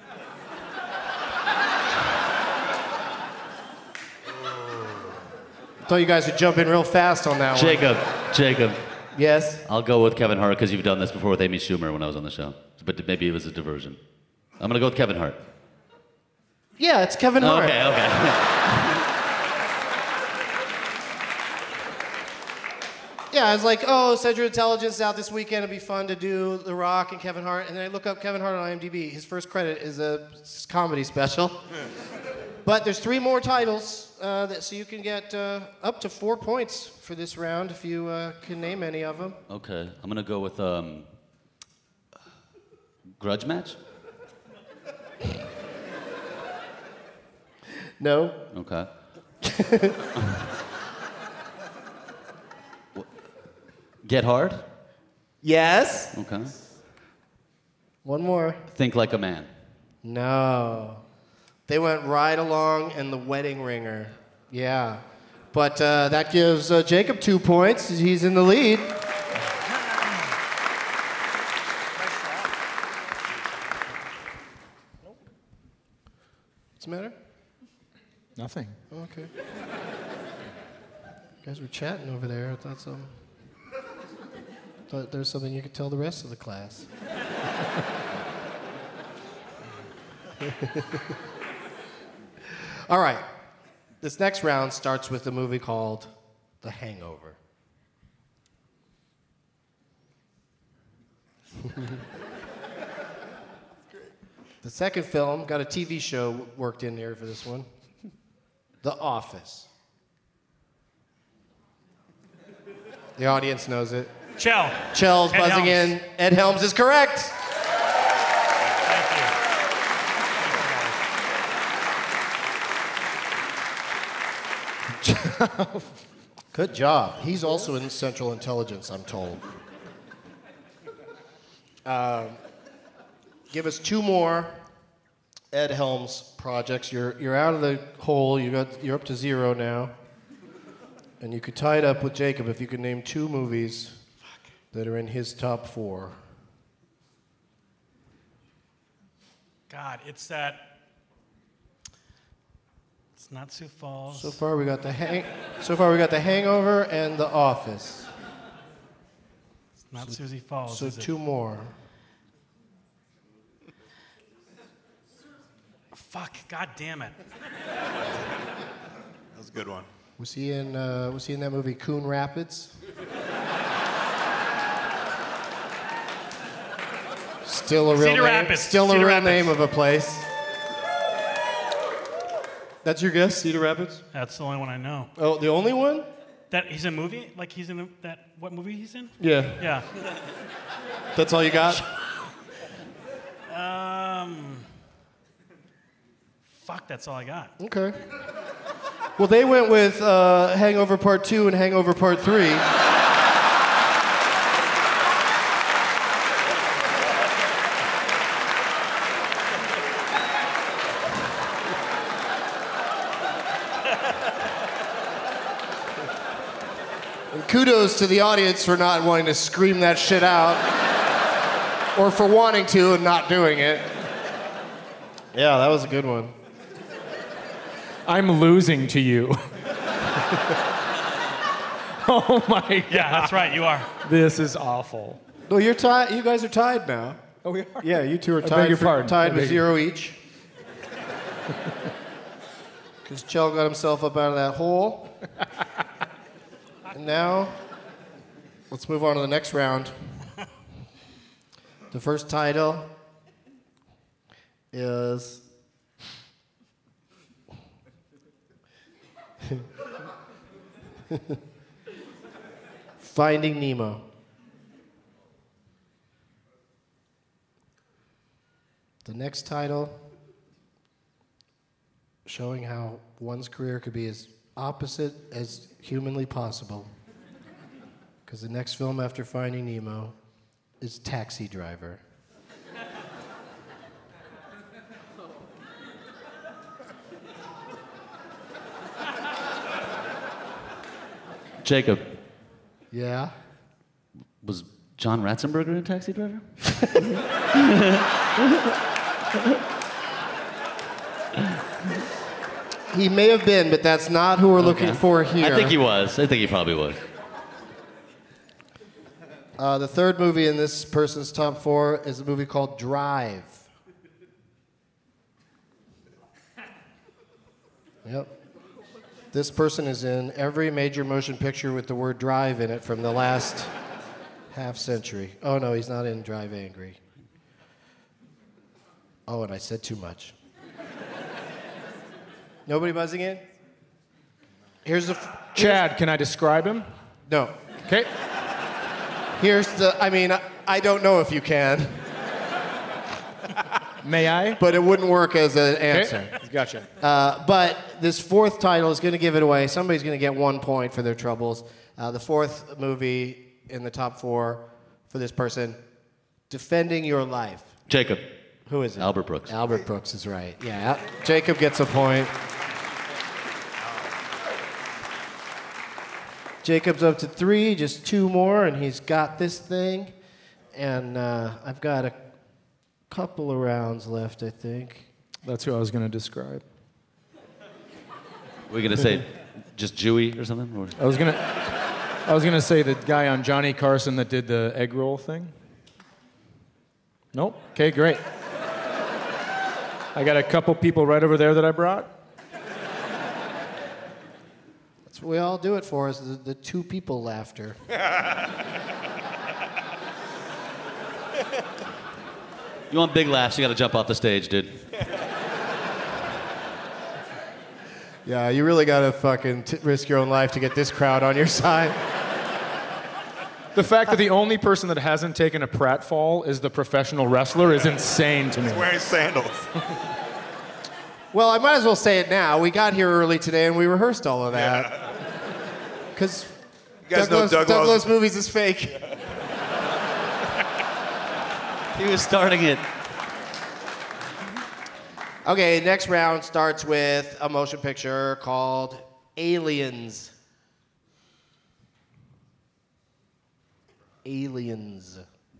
I thought you guys would jump in real fast on that one. Jacob. Yes? I'll go with Kevin Hart because you've done this before with Amy Schumer when I was on the show. But maybe it was a diversion. I'm going to go with Kevin Hart. Yeah, it's Kevin Hart. Okay. Yeah, I was like, oh, Central Intelligence out this weekend. It'd be fun to do The Rock and Kevin Hart. And then I look up Kevin Hart on IMDb. His first credit is a comedy special. But there's 3 more titles, so you can get up to 4 points for this round if you can name any of them. Okay. I'm going to go with Grudge Match? No. Okay. Get Hard? Yes. Okay. 1 more. Think Like a Man. No. They went Ride Along and The Wedding Ringer. Yeah. But that gives Jacob 2 points. He's in the lead. What's the matter? Nothing. Okay. You guys were chatting over there. I thought there's something you could tell the rest of the class. All right. This next round starts with a movie called The Hangover. The second film got a TV show worked in here for this one. The Office. The audience knows it. Chell's Ed buzzing Helms. in. Ed Helms is correct. Good job. He's also in Central Intelligence, I'm told. Give us 2 more Ed Helms projects. You're out of the hole. You're up to 0 now. And you could tie it up with Jacob if you could name 2 movies that are in his top 4. God, it's that. It's not Sioux Falls. So far we got the Hangover and The Office. It's not Susie Falls. So is it? 2 more. Fuck! God damn it! That was a good one. Was he in that movie Coon Rapids? Still a real Cedar name. Rapids. Still a Cedar real Rapids. name of a place. That's your guess, Cedar Rapids? That's the only one I know. Oh, the only one? That he's in a movie? Like he's in what movie he's in? Yeah. Yeah. That's all you got? Fuck, that's all I got. Okay. Well, they went with Hangover Part 2 and Hangover Part 3. And kudos to the audience for not wanting to scream that shit out, or for wanting to and not doing it. Yeah, that was a good one. I'm losing to you. Oh my God. Yeah, that's right. You are. This is awful. No, you're tied. You guys are tied now. Oh, we are? Yeah, you two are I beg tied. your pardon. I Tied beg with 0 each. Because Chell got himself up out of that hole. And now, let's move on to the next round. The first title is Finding Nemo. The next title, showing how one's career could be as opposite as humanly possible. Because the next film after Finding Nemo is Taxi Driver. Jacob. Yeah? Was John Ratzenberger in Taxi Driver? He may have been, but that's not who we're looking for here. I think he was. I think he probably was. The third movie in this person's top 4 is a movie called Drive. Yep. This person is in every major motion picture with the word drive in it from the last half century. Oh, no, he's not in Drive Angry. Oh, and I said too much. Nobody buzzing in? Here's the... Chad, can I describe him? No. Okay. Here's the... I mean, I don't know if you can. May I? But it wouldn't work as an answer. Okay. Gotcha. But this fourth title is going to give it away. Somebody's going to get 1 point for their troubles. The fourth movie in the top 4 for this person, Defending Your Life. Jacob. Who is it? Albert Brooks. Albert Brooks is right. Yeah. Jacob gets a point. Jacob's up to 3, just 2 more, and he's got this thing. And I've got a couple of rounds left, I think. That's who I was going to describe. Were you going to say just Jewy or something? Or? I was gonna say the guy on Johnny Carson that did the egg roll thing. Nope. Okay, great. I got a couple people right over there that I brought. That's what we all do it for, is the 2 people laughter. You want big laughs, you got to jump off the stage, dude. Yeah, you really got to fucking risk your own life to get this crowd on your side. The fact that the only person that hasn't taken a pratfall is the professional wrestler is insane to me. He's wearing sandals. Well, I might as well say it now. We got here early today and we rehearsed all of that. Because Douglas Movies is fake. He was starting it. Okay, next round starts with a motion picture called Aliens. Aliens.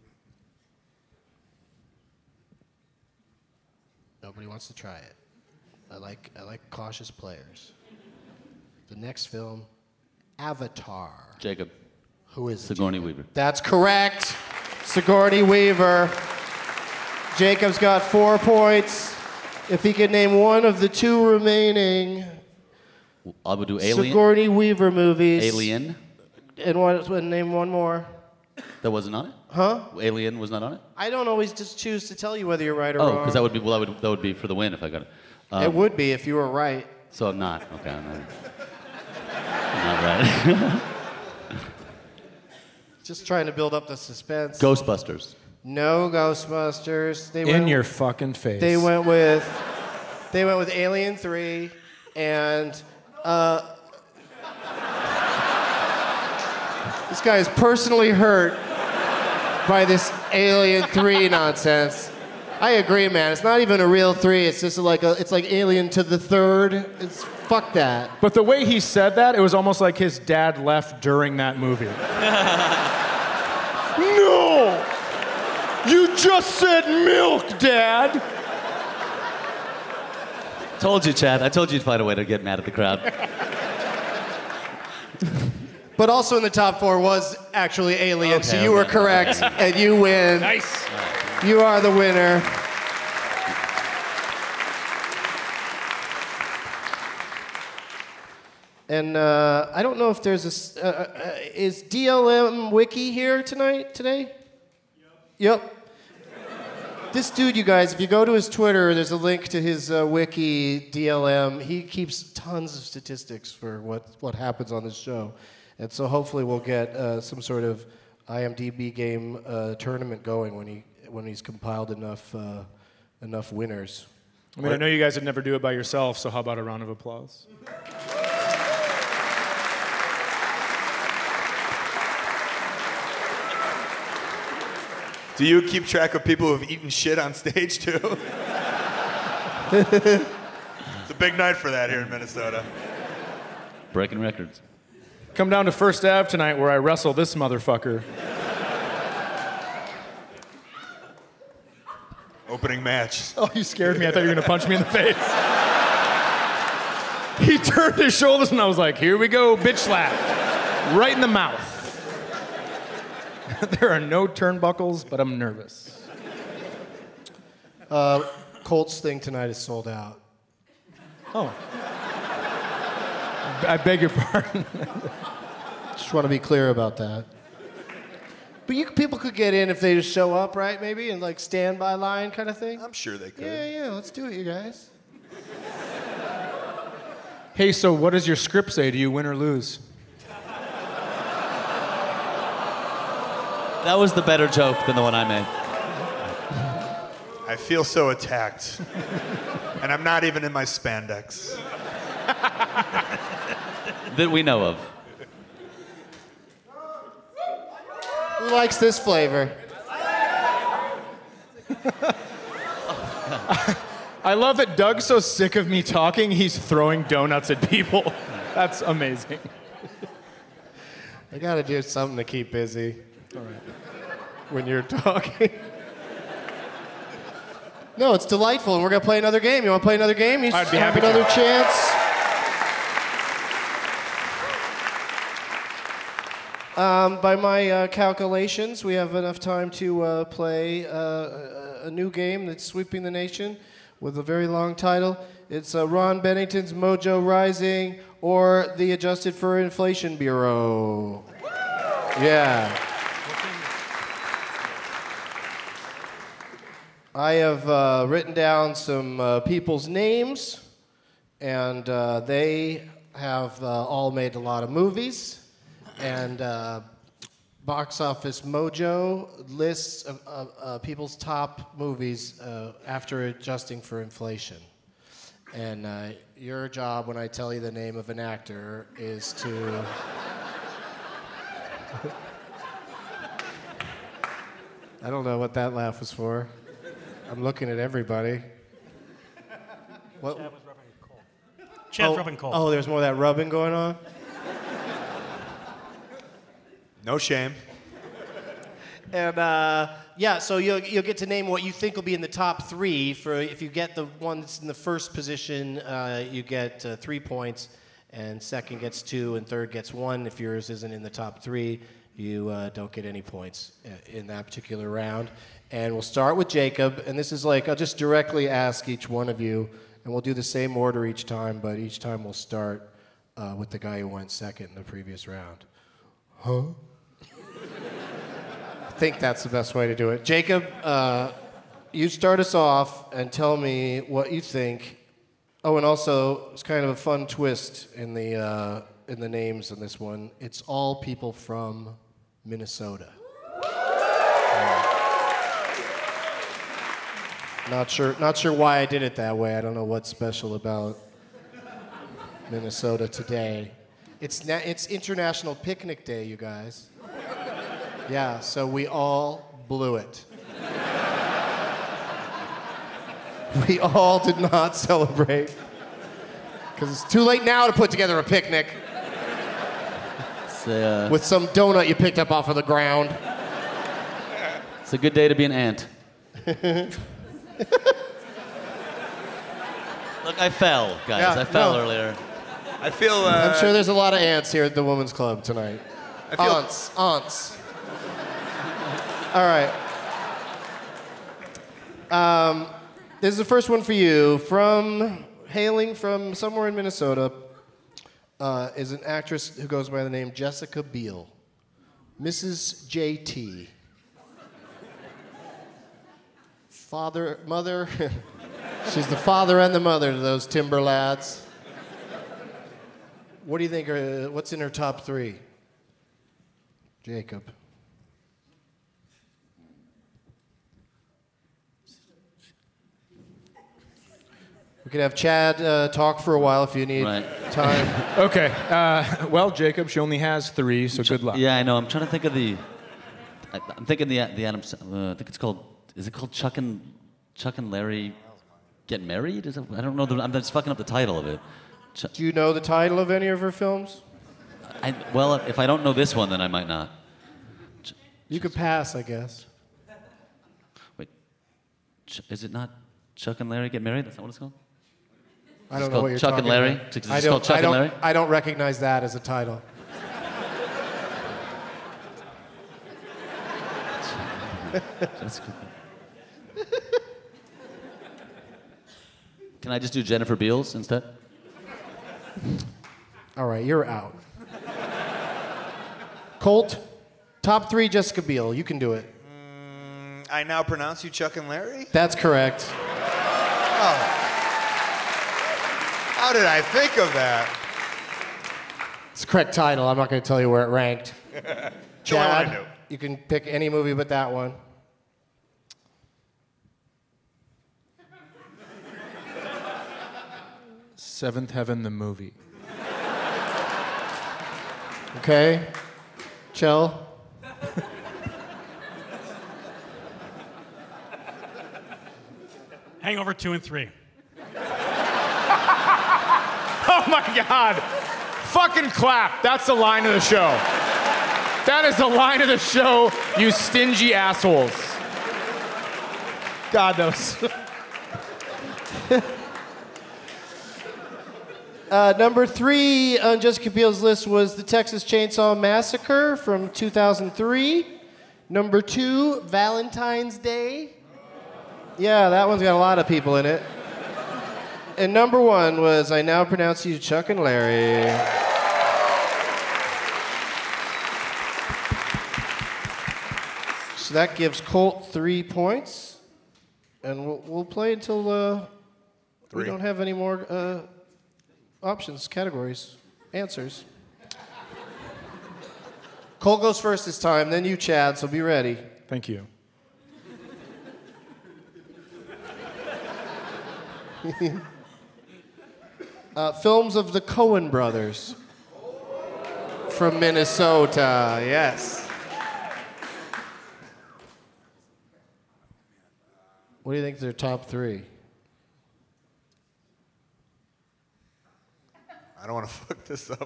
Nobody wants to try it. I like cautious players. The next film, Avatar. Jacob. Who is it? Sigourney Weaver. That's correct. Sigourney Weaver. Jacob's got 4 points. If he could name one of the 2 remaining I would do Alien. Sigourney Weaver movies. Alien. And name one more. That wasn't on it? Huh? Alien was not on it? I don't always just choose to tell you whether you're right or Oh, wrong. because that would be for the win if I got it. It would be if you were right. So I'm not. Okay, I'm not right. Just trying to build up the suspense. Ghostbusters. No Ghostbusters. In your fucking face. They went with Alien 3 and this guy is personally hurt by this Alien 3 nonsense. I agree, man. It's not even a real 3. It's just it's like Alien to the 3rd. It's fuck that. But the way he said that, it was almost like his dad left during that movie. No! You just said milk, Dad! Told you, Chad. I told you you'd find a way to get mad at the crowd. But also in the top 4 was actually Alien, Okay, so you were correct, and you win. Nice. You are the winner. And I don't know if there's is DLM Wiki here today? Yep. This dude, you guys, if you go to his Twitter, there's a link to his wiki, DLM. He keeps tons of statistics for what happens on this show. And so hopefully we'll get some sort of IMDb game tournament going when he's compiled enough winners. I mean, I know you guys would never do it by yourself, so how about a round of applause? Do you keep track of people who've eaten shit on stage too? It's a big night for that here in Minnesota. Breaking records. Come down to First Ave tonight where I wrestle this motherfucker. Opening match. Oh, you scared me. I thought you were going to punch me in the face. He turned his shoulders and I was like, here we go, bitch slap. Right in the mouth. There are no turnbuckles, but I'm nervous. Colt's thing tonight is sold out. Oh. I beg your pardon. Just want to be clear about that. But people could get in if they just show up, right? Maybe and like standby line kind of thing. I'm sure they could. Yeah. Let's do it, you guys. Hey, so what does your script say? Do you win or lose? That was the better joke than the one I made. I feel so attacked. And I'm not even in my spandex. That we know of. Who likes this flavor? I love that Doug's so sick of me talking, he's throwing donuts at people. That's amazing. I gotta do something to keep busy. All right. When you're talking. No, it's delightful, and we're gonna play another game. You wanna play another game? I'd be have happy to. another chance. By my calculations, we have enough time to play a new game that's sweeping the nation with a very long title. It's Ron Bennington's Mojo Rising or the Adjusted for Inflation Bureau. Yeah. I have written down some people's names, and they have all made a lot of movies. And Box Office Mojo lists people's top movies after adjusting for inflation. And your job when I tell you the name of an actor is to... I don't know what that laugh was for. I'm looking at everybody. What? Chad was rubbing Colt. Chad's rubbing Colt. Oh, there's more of that rubbing going on? No shame. And so you'll get to name what you think will be in the top 3. For if you get the one that's in the first position, you get 3 points, and second gets 2, and third gets 1. If yours isn't in the top 3, you don't get any points in that particular round. And we'll start with Jacob, and this is like I'll just directly ask each one of you, and we'll do the same order each time, but each time we'll start with the guy who went second in the previous round. Huh? I think that's the best way to do it. Jacob, you start us off and tell me what you think. Oh, and also, it's kind of a fun twist in the names in this one. It's all people from Minnesota. Not sure why I did it that way. I don't know what's special about Minnesota today. It's International Picnic Day, you guys. Yeah, so we all blew it. We all did not celebrate. Because it's too late now to put together a picnic. With some donut you picked up off of the ground. It's a good day to be an ant. Look, I fell, guys. Yeah, I fell no. earlier. I feel. I'm sure there's a lot of ants here at the Women's Club tonight. I feel- Aunts. All right. This is the first one for you. Hailing from somewhere in Minnesota is an actress who goes by the name Jessica Biel. Mrs. JT. Mother. She's the father and the mother to those timber lads. What do you think? What's in her top three? Jacob. We could have Chad talk for a while if you need time. Okay. Well, Jacob, she only has 3, so good luck. Yeah, I know. I'm trying to think of the. I'm thinking the Adam. I think it's called. Is it called Chuck and Larry Get Married? Is it, I don't know. I'm just fucking up the title of it. Do you know the title of any of her films? Well, if I don't know this one, then I might not. You could pass, I guess. Wait. Is it not Chuck and Larry Get Married? That's not what it's called? I don't know what you're Chuck talking and Larry? about. Is it called Chuck and Larry? I don't recognize that as a title. That's good. Can I just do Jennifer Beals instead? All right, you're out. Colt, top 3 Jessica Biel. You can do it. I now pronounce you Chuck and Larry? That's correct. Oh. How did I think of that? It's the correct title. I'm not going to tell you where it ranked. Show me what I Chad, do. you can pick any movie but that one. Seventh Heaven, the movie. Okay. Chell. Hangover 2 and 3. Oh my God. Fucking clap. That's the line of the show. That is the line of the show, you stingy assholes. God, that was... Number 3 on Jessica Biel's list was the Texas Chainsaw Massacre from 2003. Number 2, Valentine's Day. Yeah, that one's got a lot of people in it. And number 1 was I Now Pronounce You Chuck and Larry. So that gives Colt 3 points. And we'll play until we don't have any more options, categories, answers. Colt goes first this time, then you, Chad, so be ready. Thank you. Films of the Coen brothers from Minnesota, yes. What do you think is their top 3? I don't want to fuck this up.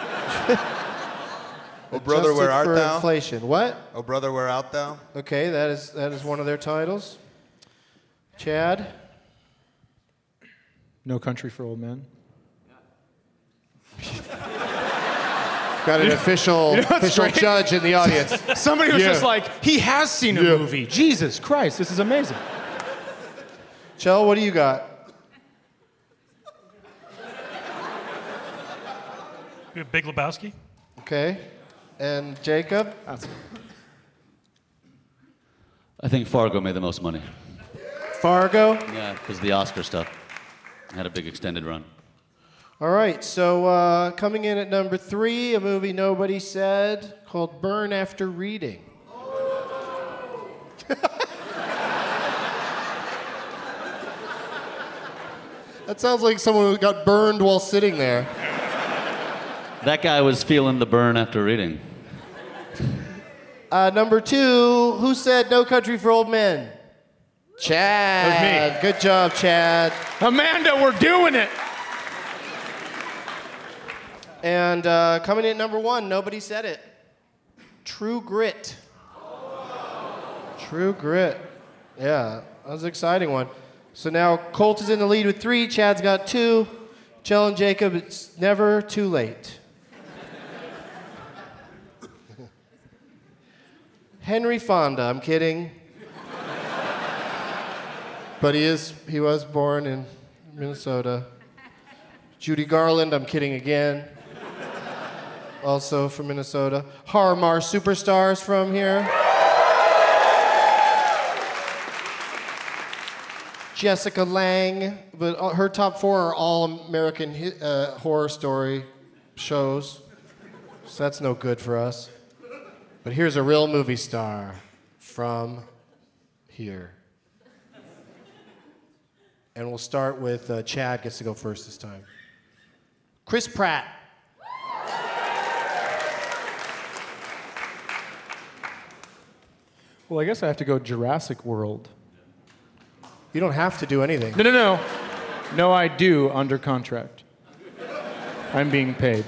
Oh, brother, where art for thou? Inflation. What? Oh, brother, where art thou? Okay, that is one of their titles. Chad? No Country for Old Men. Got an official judge in the audience. Somebody was just like, he has seen a movie. Jesus Christ, this is amazing. Chell, what do you got? We have Big Lebowski. Okay. And Jacob? I think Fargo made the most money. Fargo? Yeah, because of the Oscar stuff. Had a big extended run. All right, so coming in at number 3, a movie nobody said called Burn After Reading. That sounds like someone who got burned while sitting there. That guy was feeling the burn after reading. Number 2, who said No Country for Old Men? Chad. That was me. Good job, Chad. Amanda, we're doing it. And coming in at number 1, nobody said it. True Grit. True Grit. Yeah, that was an exciting one. So now Colt is in the lead with 3. Chad's got 2. Chell and Jacob, it's never too late. Henry Fonda, I'm kidding. But he was born in Minnesota. Judy Garland, I'm kidding again. Also from Minnesota. Harmar Superstars from here. Jessica Lange, but her top 4 are all American Horror Story shows. So that's no good for us. But here's a real movie star from here. And we'll start with Chad gets to go first this time. Chris Pratt. Well, I guess I have to go Jurassic World. You don't have to do anything. No. No, I do under contract. I'm being paid.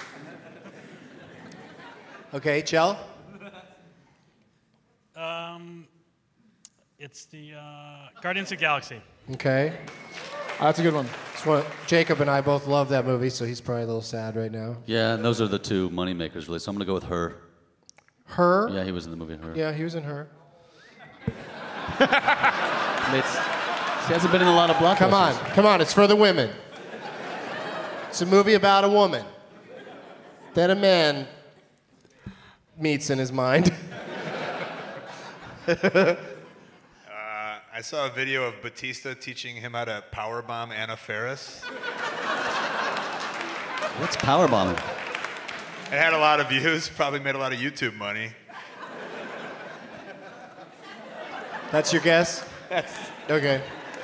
Okay, Chell? It's the Guardians of the Galaxy. Okay. That's a good one. Jacob and I both love that movie, so he's probably a little sad right now. Yeah, and those are the 2 money makers, really. So I'm going to go with Her. Her? Yeah, he was in the movie Her. Yeah, he was in Her. She hasn't been in a lot of blockbusters. Come on, it's for the women. It's a movie about a woman that a man meets in his mind. I saw a video of Batista teaching him how to powerbomb Anna Faris. What's powerbombing? It had a lot of views, probably made a lot of YouTube money. That's your guess? Okay.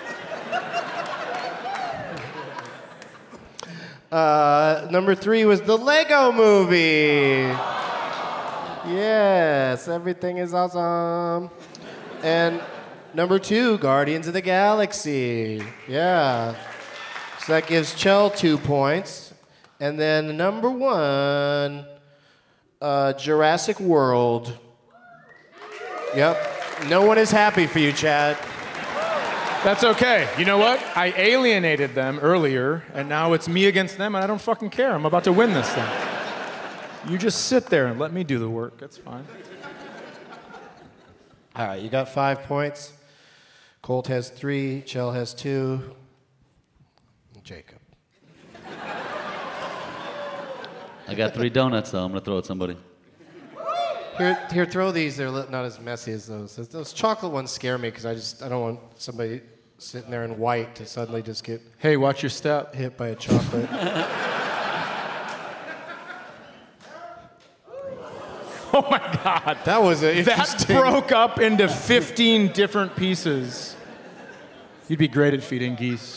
Number 3 was the Lego Movie. Yes, everything is awesome. And number 2, Guardians of the Galaxy. Yeah. So that gives Chell 2 points. And then number 1, Jurassic World. Yep. No one is happy for you, Chad. That's okay. You know what? I alienated them earlier, and now it's me against them, and I don't fucking care. I'm about to win this thing. You just sit there and let me do the work. That's fine. All right, you got 5 points. Colt has 3. Chell has 2. And Jacob. I got 3 donuts, though. I'm going to throw at somebody. Here, throw these. They're not as messy as those. Those chocolate ones scare me because I don't want somebody sitting there in white to suddenly just get. Hey, watch your step. Hit by a chocolate. Oh my God. That was That broke up into 15 different pieces. You'd be great at feeding geese.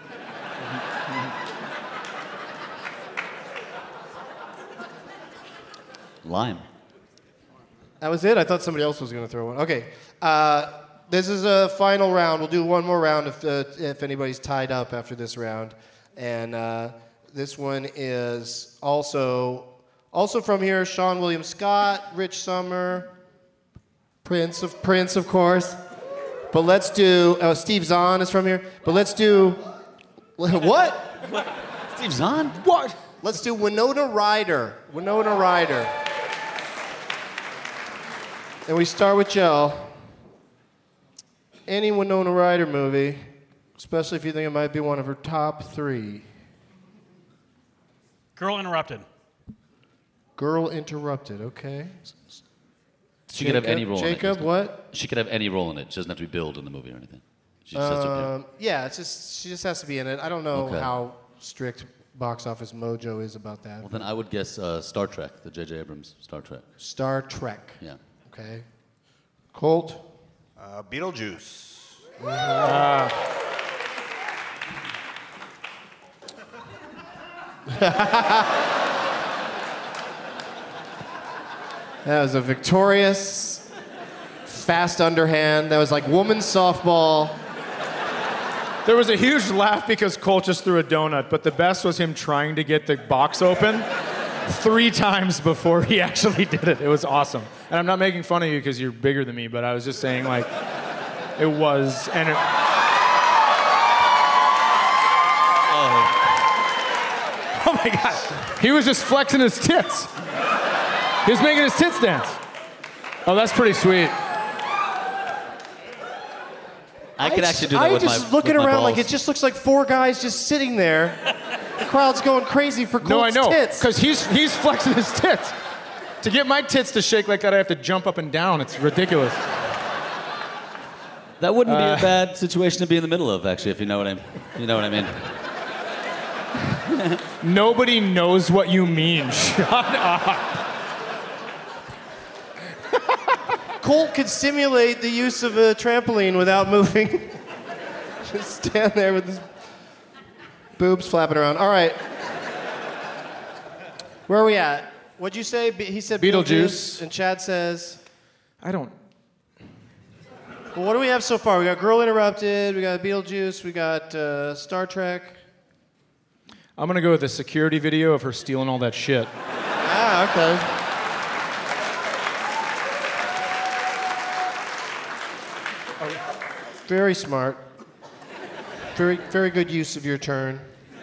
Lime. That was it? I thought somebody else was going to throw one. Okay. This is a final round. We'll do one more round if anybody's tied up after this round. And this one is also from here, Sean William Scott, Rich Sommer, Prince, of course. But let's do, Steve Zahn is from here. But let's do, what? Steve Zahn? What? Let's do Winona Ryder. Winona Ryder. And we start with Jill. Any Winona Ryder movie, especially if you think it might be one of her top 3. Girl Interrupted. Girl Interrupted, okay. She could have any role in it. Jacob, what? She could have any role in it. She doesn't have to be billed in the movie or anything. She just has to appear. Yeah, she just has to be in it. I don't know how strict Box Office Mojo is about that. Well, then I would guess Star Trek, the J.J. Abrams Star Trek. Star Trek. Yeah. Okay. Colt? Beetlejuice. That was a victorious, fast underhand. That was like women's softball. There was a huge laugh because Colt just threw a donut, but the best was him trying to get the box open 3 times before he actually did it. It was awesome. And I'm not making fun of you because you're bigger than me, but I was just saying, like, it was. And my God. He was just flexing his tits. He was making his tits dance. Oh, that's pretty sweet. I could actually do that with my just looking with my around like balls. it just looks like 4 guys just sitting there. The crowd's going crazy for Colt's No, I know, tits. because he's flexing his tits. To get my tits to shake like that, I have to jump up and down. It's ridiculous. That wouldn't be a bad situation to be in the middle of, actually, if you know what I mean. Nobody knows what you mean. Shut up. Colt could simulate the use of a trampoline without moving. Just stand there with his boobs flapping around. All right. Where are we at? What'd you say? He said Beetlejuice. And Chad says? I don't. Well, what do we have so far? We got Girl Interrupted, we got Beetlejuice, we got Star Trek. I'm going to go with the security video of her stealing all that shit. Ah, okay. Very smart. Very, very good use of your turn.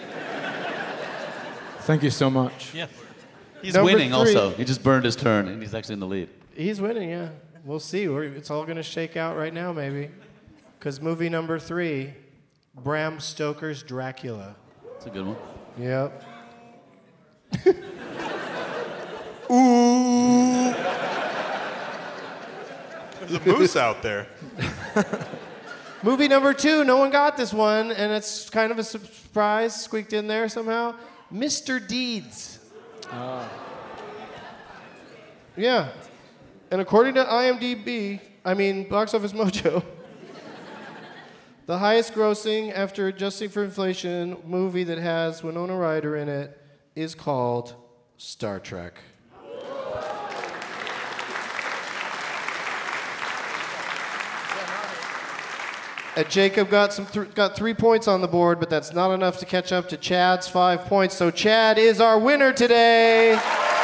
Thank you so much. Yeah. He's Number winning 3. also. He just burned his turn, and he's actually in the lead. He's winning, yeah. We'll see. It's all going to shake out right now, maybe. Because movie number 3, Bram Stoker's Dracula. That's a good one. Yep. Ooh. There's a moose out there. Movie number 2, no one got this one, and it's kind of a surprise, squeaked in there somehow. Mr. Deeds. Yeah. And according to IMDb, Box Office Mojo, the highest grossing after adjusting for inflation movie that has Winona Ryder in it is called Star Trek. Jacob got 3 points on the board, but that's not enough to catch up to Chad's 5 points. So Chad is our winner today.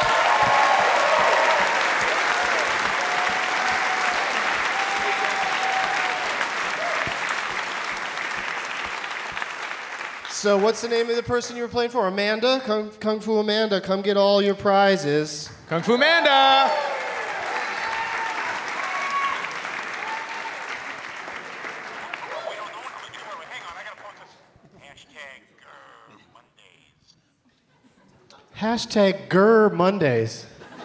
So what's the name of the person you were playing for? Amanda? Kung Fu Amanda, come get all your prizes. Kung Fu Amanda! Hashtag Grr Mondays.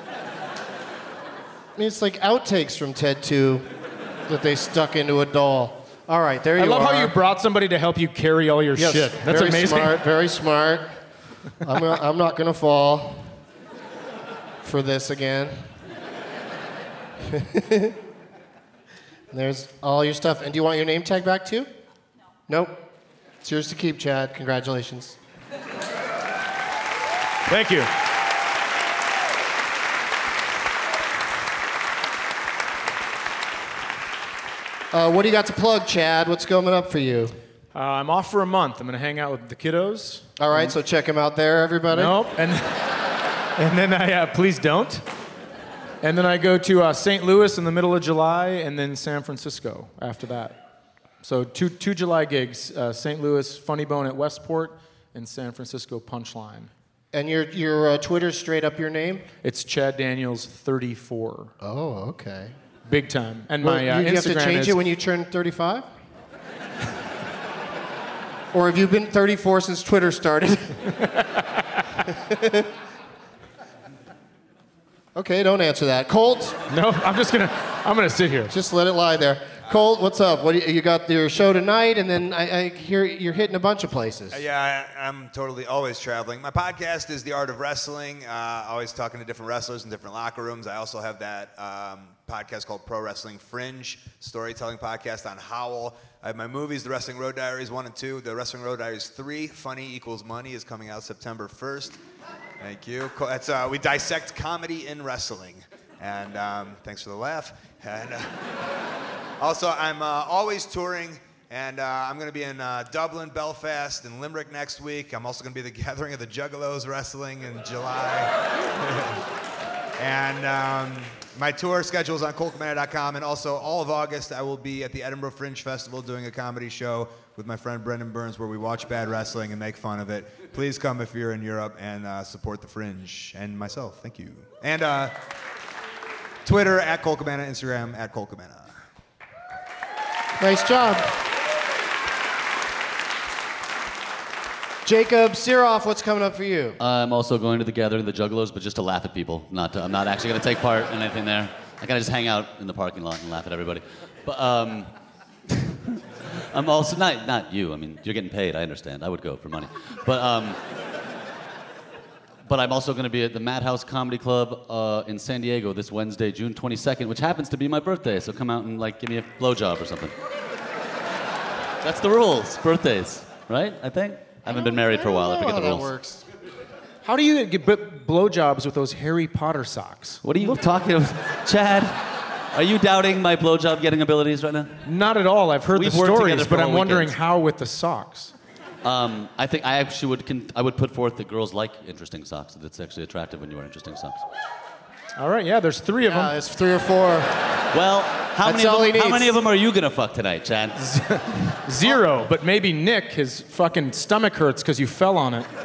It's like outtakes from TED 2 that they stuck into a doll. All right, there you are. I love how you brought somebody to help you carry all your shit. That's very amazing. Smart, very smart. I'm not going to fall for this again. There's all your stuff. And do you want your name tag back too? Nope. It's yours to keep, Chad. Congratulations. Thank you. What do you got to plug, Chad? What's coming up for you? I'm off for a month. I'm going to hang out with the kiddos. All right, so check him out there, everybody. Nope. And then I, please don't. And then I go to St. Louis in the middle of July, and then San Francisco after that. So two July gigs, St. Louis Funny Bone at Westport, and San Francisco Punchline. And your Twitter's straight up your name? It's Chad Daniels 34. Oh, okay. Big time. And Well, my you Instagram have to change is, it when you turn 35? Or have you been 34 since Twitter started? Okay, don't answer that. Colt? No, I'm gonna sit here. Just let it lie there. Colt, what's up? What you got your show tonight, and then I hear you're hitting a bunch of places. Yeah, I'm totally always traveling. My podcast is The Art of Wrestling, always talking to different wrestlers in different locker rooms. I also have that podcast called Pro Wrestling Fringe, storytelling podcast on Howl. I have my movies, The Wrestling Road Diaries 1 and 2. The Wrestling Road Diaries 3, Funny Equals Money, is coming out September 1st. Thank you. That's, we dissect comedy in wrestling. And thanks for the laugh. And also, I'm always touring, and I'm going to be in Dublin, Belfast, and Limerick next week. I'm also going to be at the Gathering of the Juggalos Wrestling in July. And My tour schedule is on colcomana.com, and also all of August I will be at the Edinburgh Fringe Festival doing a comedy show with my friend Brendan Burns where we watch bad wrestling and make fun of it. Please come if you're in Europe and support the Fringe and myself. Thank you. And Twitter at Colcomana, Instagram at Colcomana. Nice job. Jacob Siroff, what's coming up for you? I'm also going to the Gathering of the Juggalos, but just to laugh at people. I'm not actually going to take part in anything there. I kind of just hang out in the parking lot and laugh at everybody. But I'm also not you. I mean, you're getting paid. I understand. I would go for money. But I'm also going to be at the Madhouse Comedy Club in San Diego this Wednesday, June 22nd, which happens to be my birthday. So come out and give me a blowjob or something. That's the rules. Birthdays, right? I think. I haven't been married for a while. I forget the rules. That works. How do you get blowjobs with those Harry Potter socks? What are you talking about? Chad, are you doubting my blowjob getting abilities right now? Not at all. I've heard the We've worked together stories, for but whole I'm wondering weekends. how with the socks. I think I actually would put forth that girls like interesting socks. That it's actually attractive when you wear interesting socks. All right, yeah, there's 3 of them. There's 3 or 4. Well, how That's many of them are you gonna fuck tonight, Chad? 0, but maybe Nick, his fucking stomach hurts because you fell on it.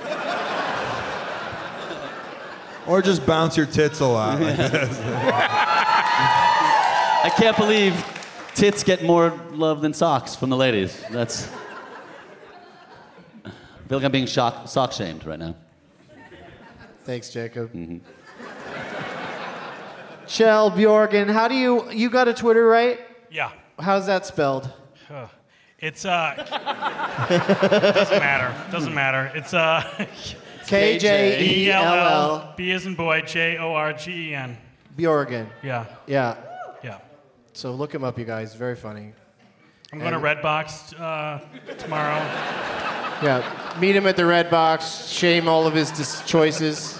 Or just bounce your tits a lot. Like this. I can't believe tits get more love than socks from the ladies. I feel like I'm being sock shamed right now. Thanks, Jacob. Mm-hmm. Kjell Bjorgen, how do you got a Twitter, right? Yeah. How's that spelled? It's doesn't matter. It's Kjell. B as in boy, Jorgen. Bjorgen. Yeah. Yeah. Yeah. So look him up, you guys. Very funny. I'm going to Redbox tomorrow. Yeah. Meet him at the Redbox. Shame all of his choices.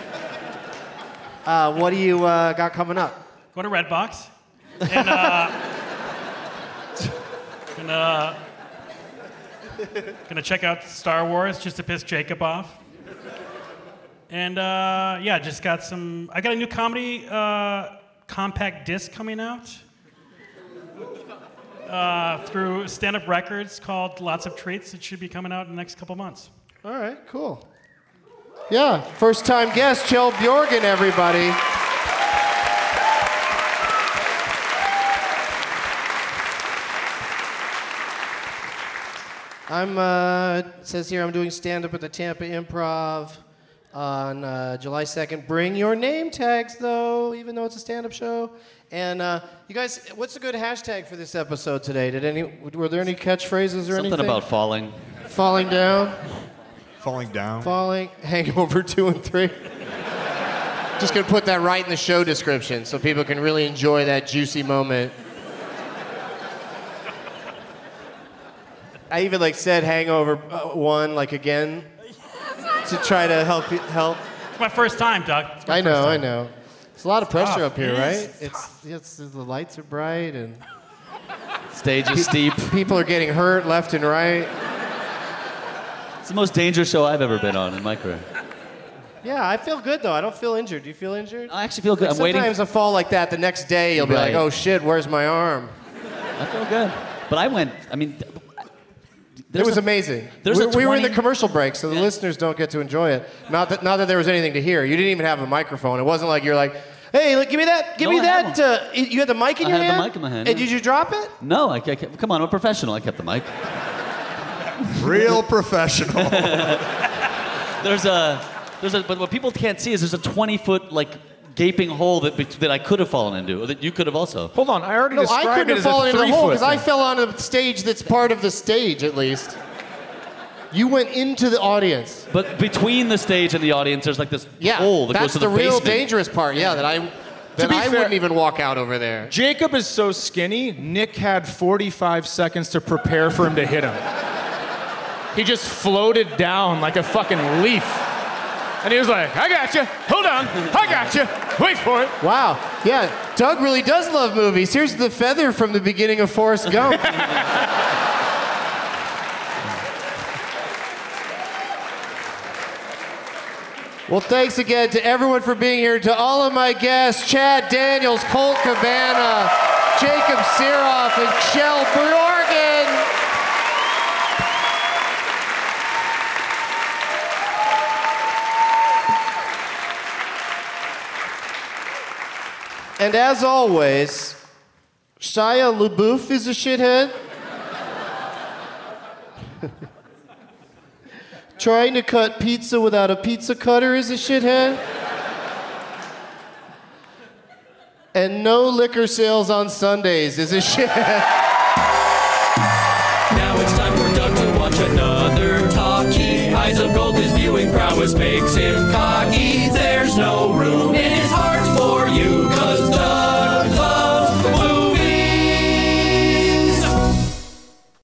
What do you got coming up? Go to Redbox. And gonna check out Star Wars just to piss Jacob off. And just got I got a new comedy compact disc coming out through Stand Up Records called Lots of Treats. It should be coming out in the next couple months. All right, cool. Yeah, first time guest, Kjell Bjorgen, everybody. It says here I'm doing stand-up at the Tampa Improv on July 2nd. Bring your name tags, though, even though it's a stand-up show. And you guys, what's a good hashtag for this episode today? Were there any catchphrases or anything? Something about falling. Falling down? Falling down. Falling, Hangover 2 and 3. Just gonna put that right in the show description so people can really enjoy that juicy moment. I even said Hangover 1 again to try to help. It's my first time, Doug. I know. It's a lot of pressure up here, right? It's the lights are bright and stage is steep. People are getting hurt left and right. It's the most dangerous show I've ever been on in my career. Yeah, I feel good though. I don't feel injured. Do you feel injured? I actually feel good. I'm waiting. Sometimes a fall like that, the next day you'll be like, "Oh shit, where's my arm?" I feel good. But I went. I mean, it was amazing. We were in the commercial break, so the listeners don't get to enjoy it. Not that there was anything to hear. You didn't even have a microphone. It wasn't like you're like, "Hey, give me that. Give me that." You had the mic in your hand. I had the mic in my hand. And did you drop it? No, I kept, come on, I'm a professional. I kept the mic. Real professional. But what people can't see is there's a 20-foot gaping hole that I could have fallen into, or that you could have also. Hold on, I already described I couldn't it have as a fallen into the hole 3-foot because I thing. fell on a stage that's part of the stage, at least. You went into the audience. But between the stage and the audience, there's this hole that goes to the basement. That's the real dangerous part. Yeah, that I wouldn't even walk out over there. Jacob is so skinny, Nick had 45 seconds to prepare for him to hit him. He just floated down like a fucking leaf. And he was like, "I got you. Hold on. I got you. Wait for it." Wow. Yeah, Doug really does love movies. Here's the feather from the beginning of Forrest Gump. Well, thanks again to everyone for being here. To all of my guests, Chad Daniels, Colt Cabana, Jacob Siroff, and Kjell Bjorgen. And as always, Shia LaBeouf is a shithead. Trying to cut pizza without a pizza cutter is a shithead. And no liquor sales on Sundays is a shithead. Now it's time for Doug to watch another talkie. Eyes of gold, his viewing prowess makes him cocky.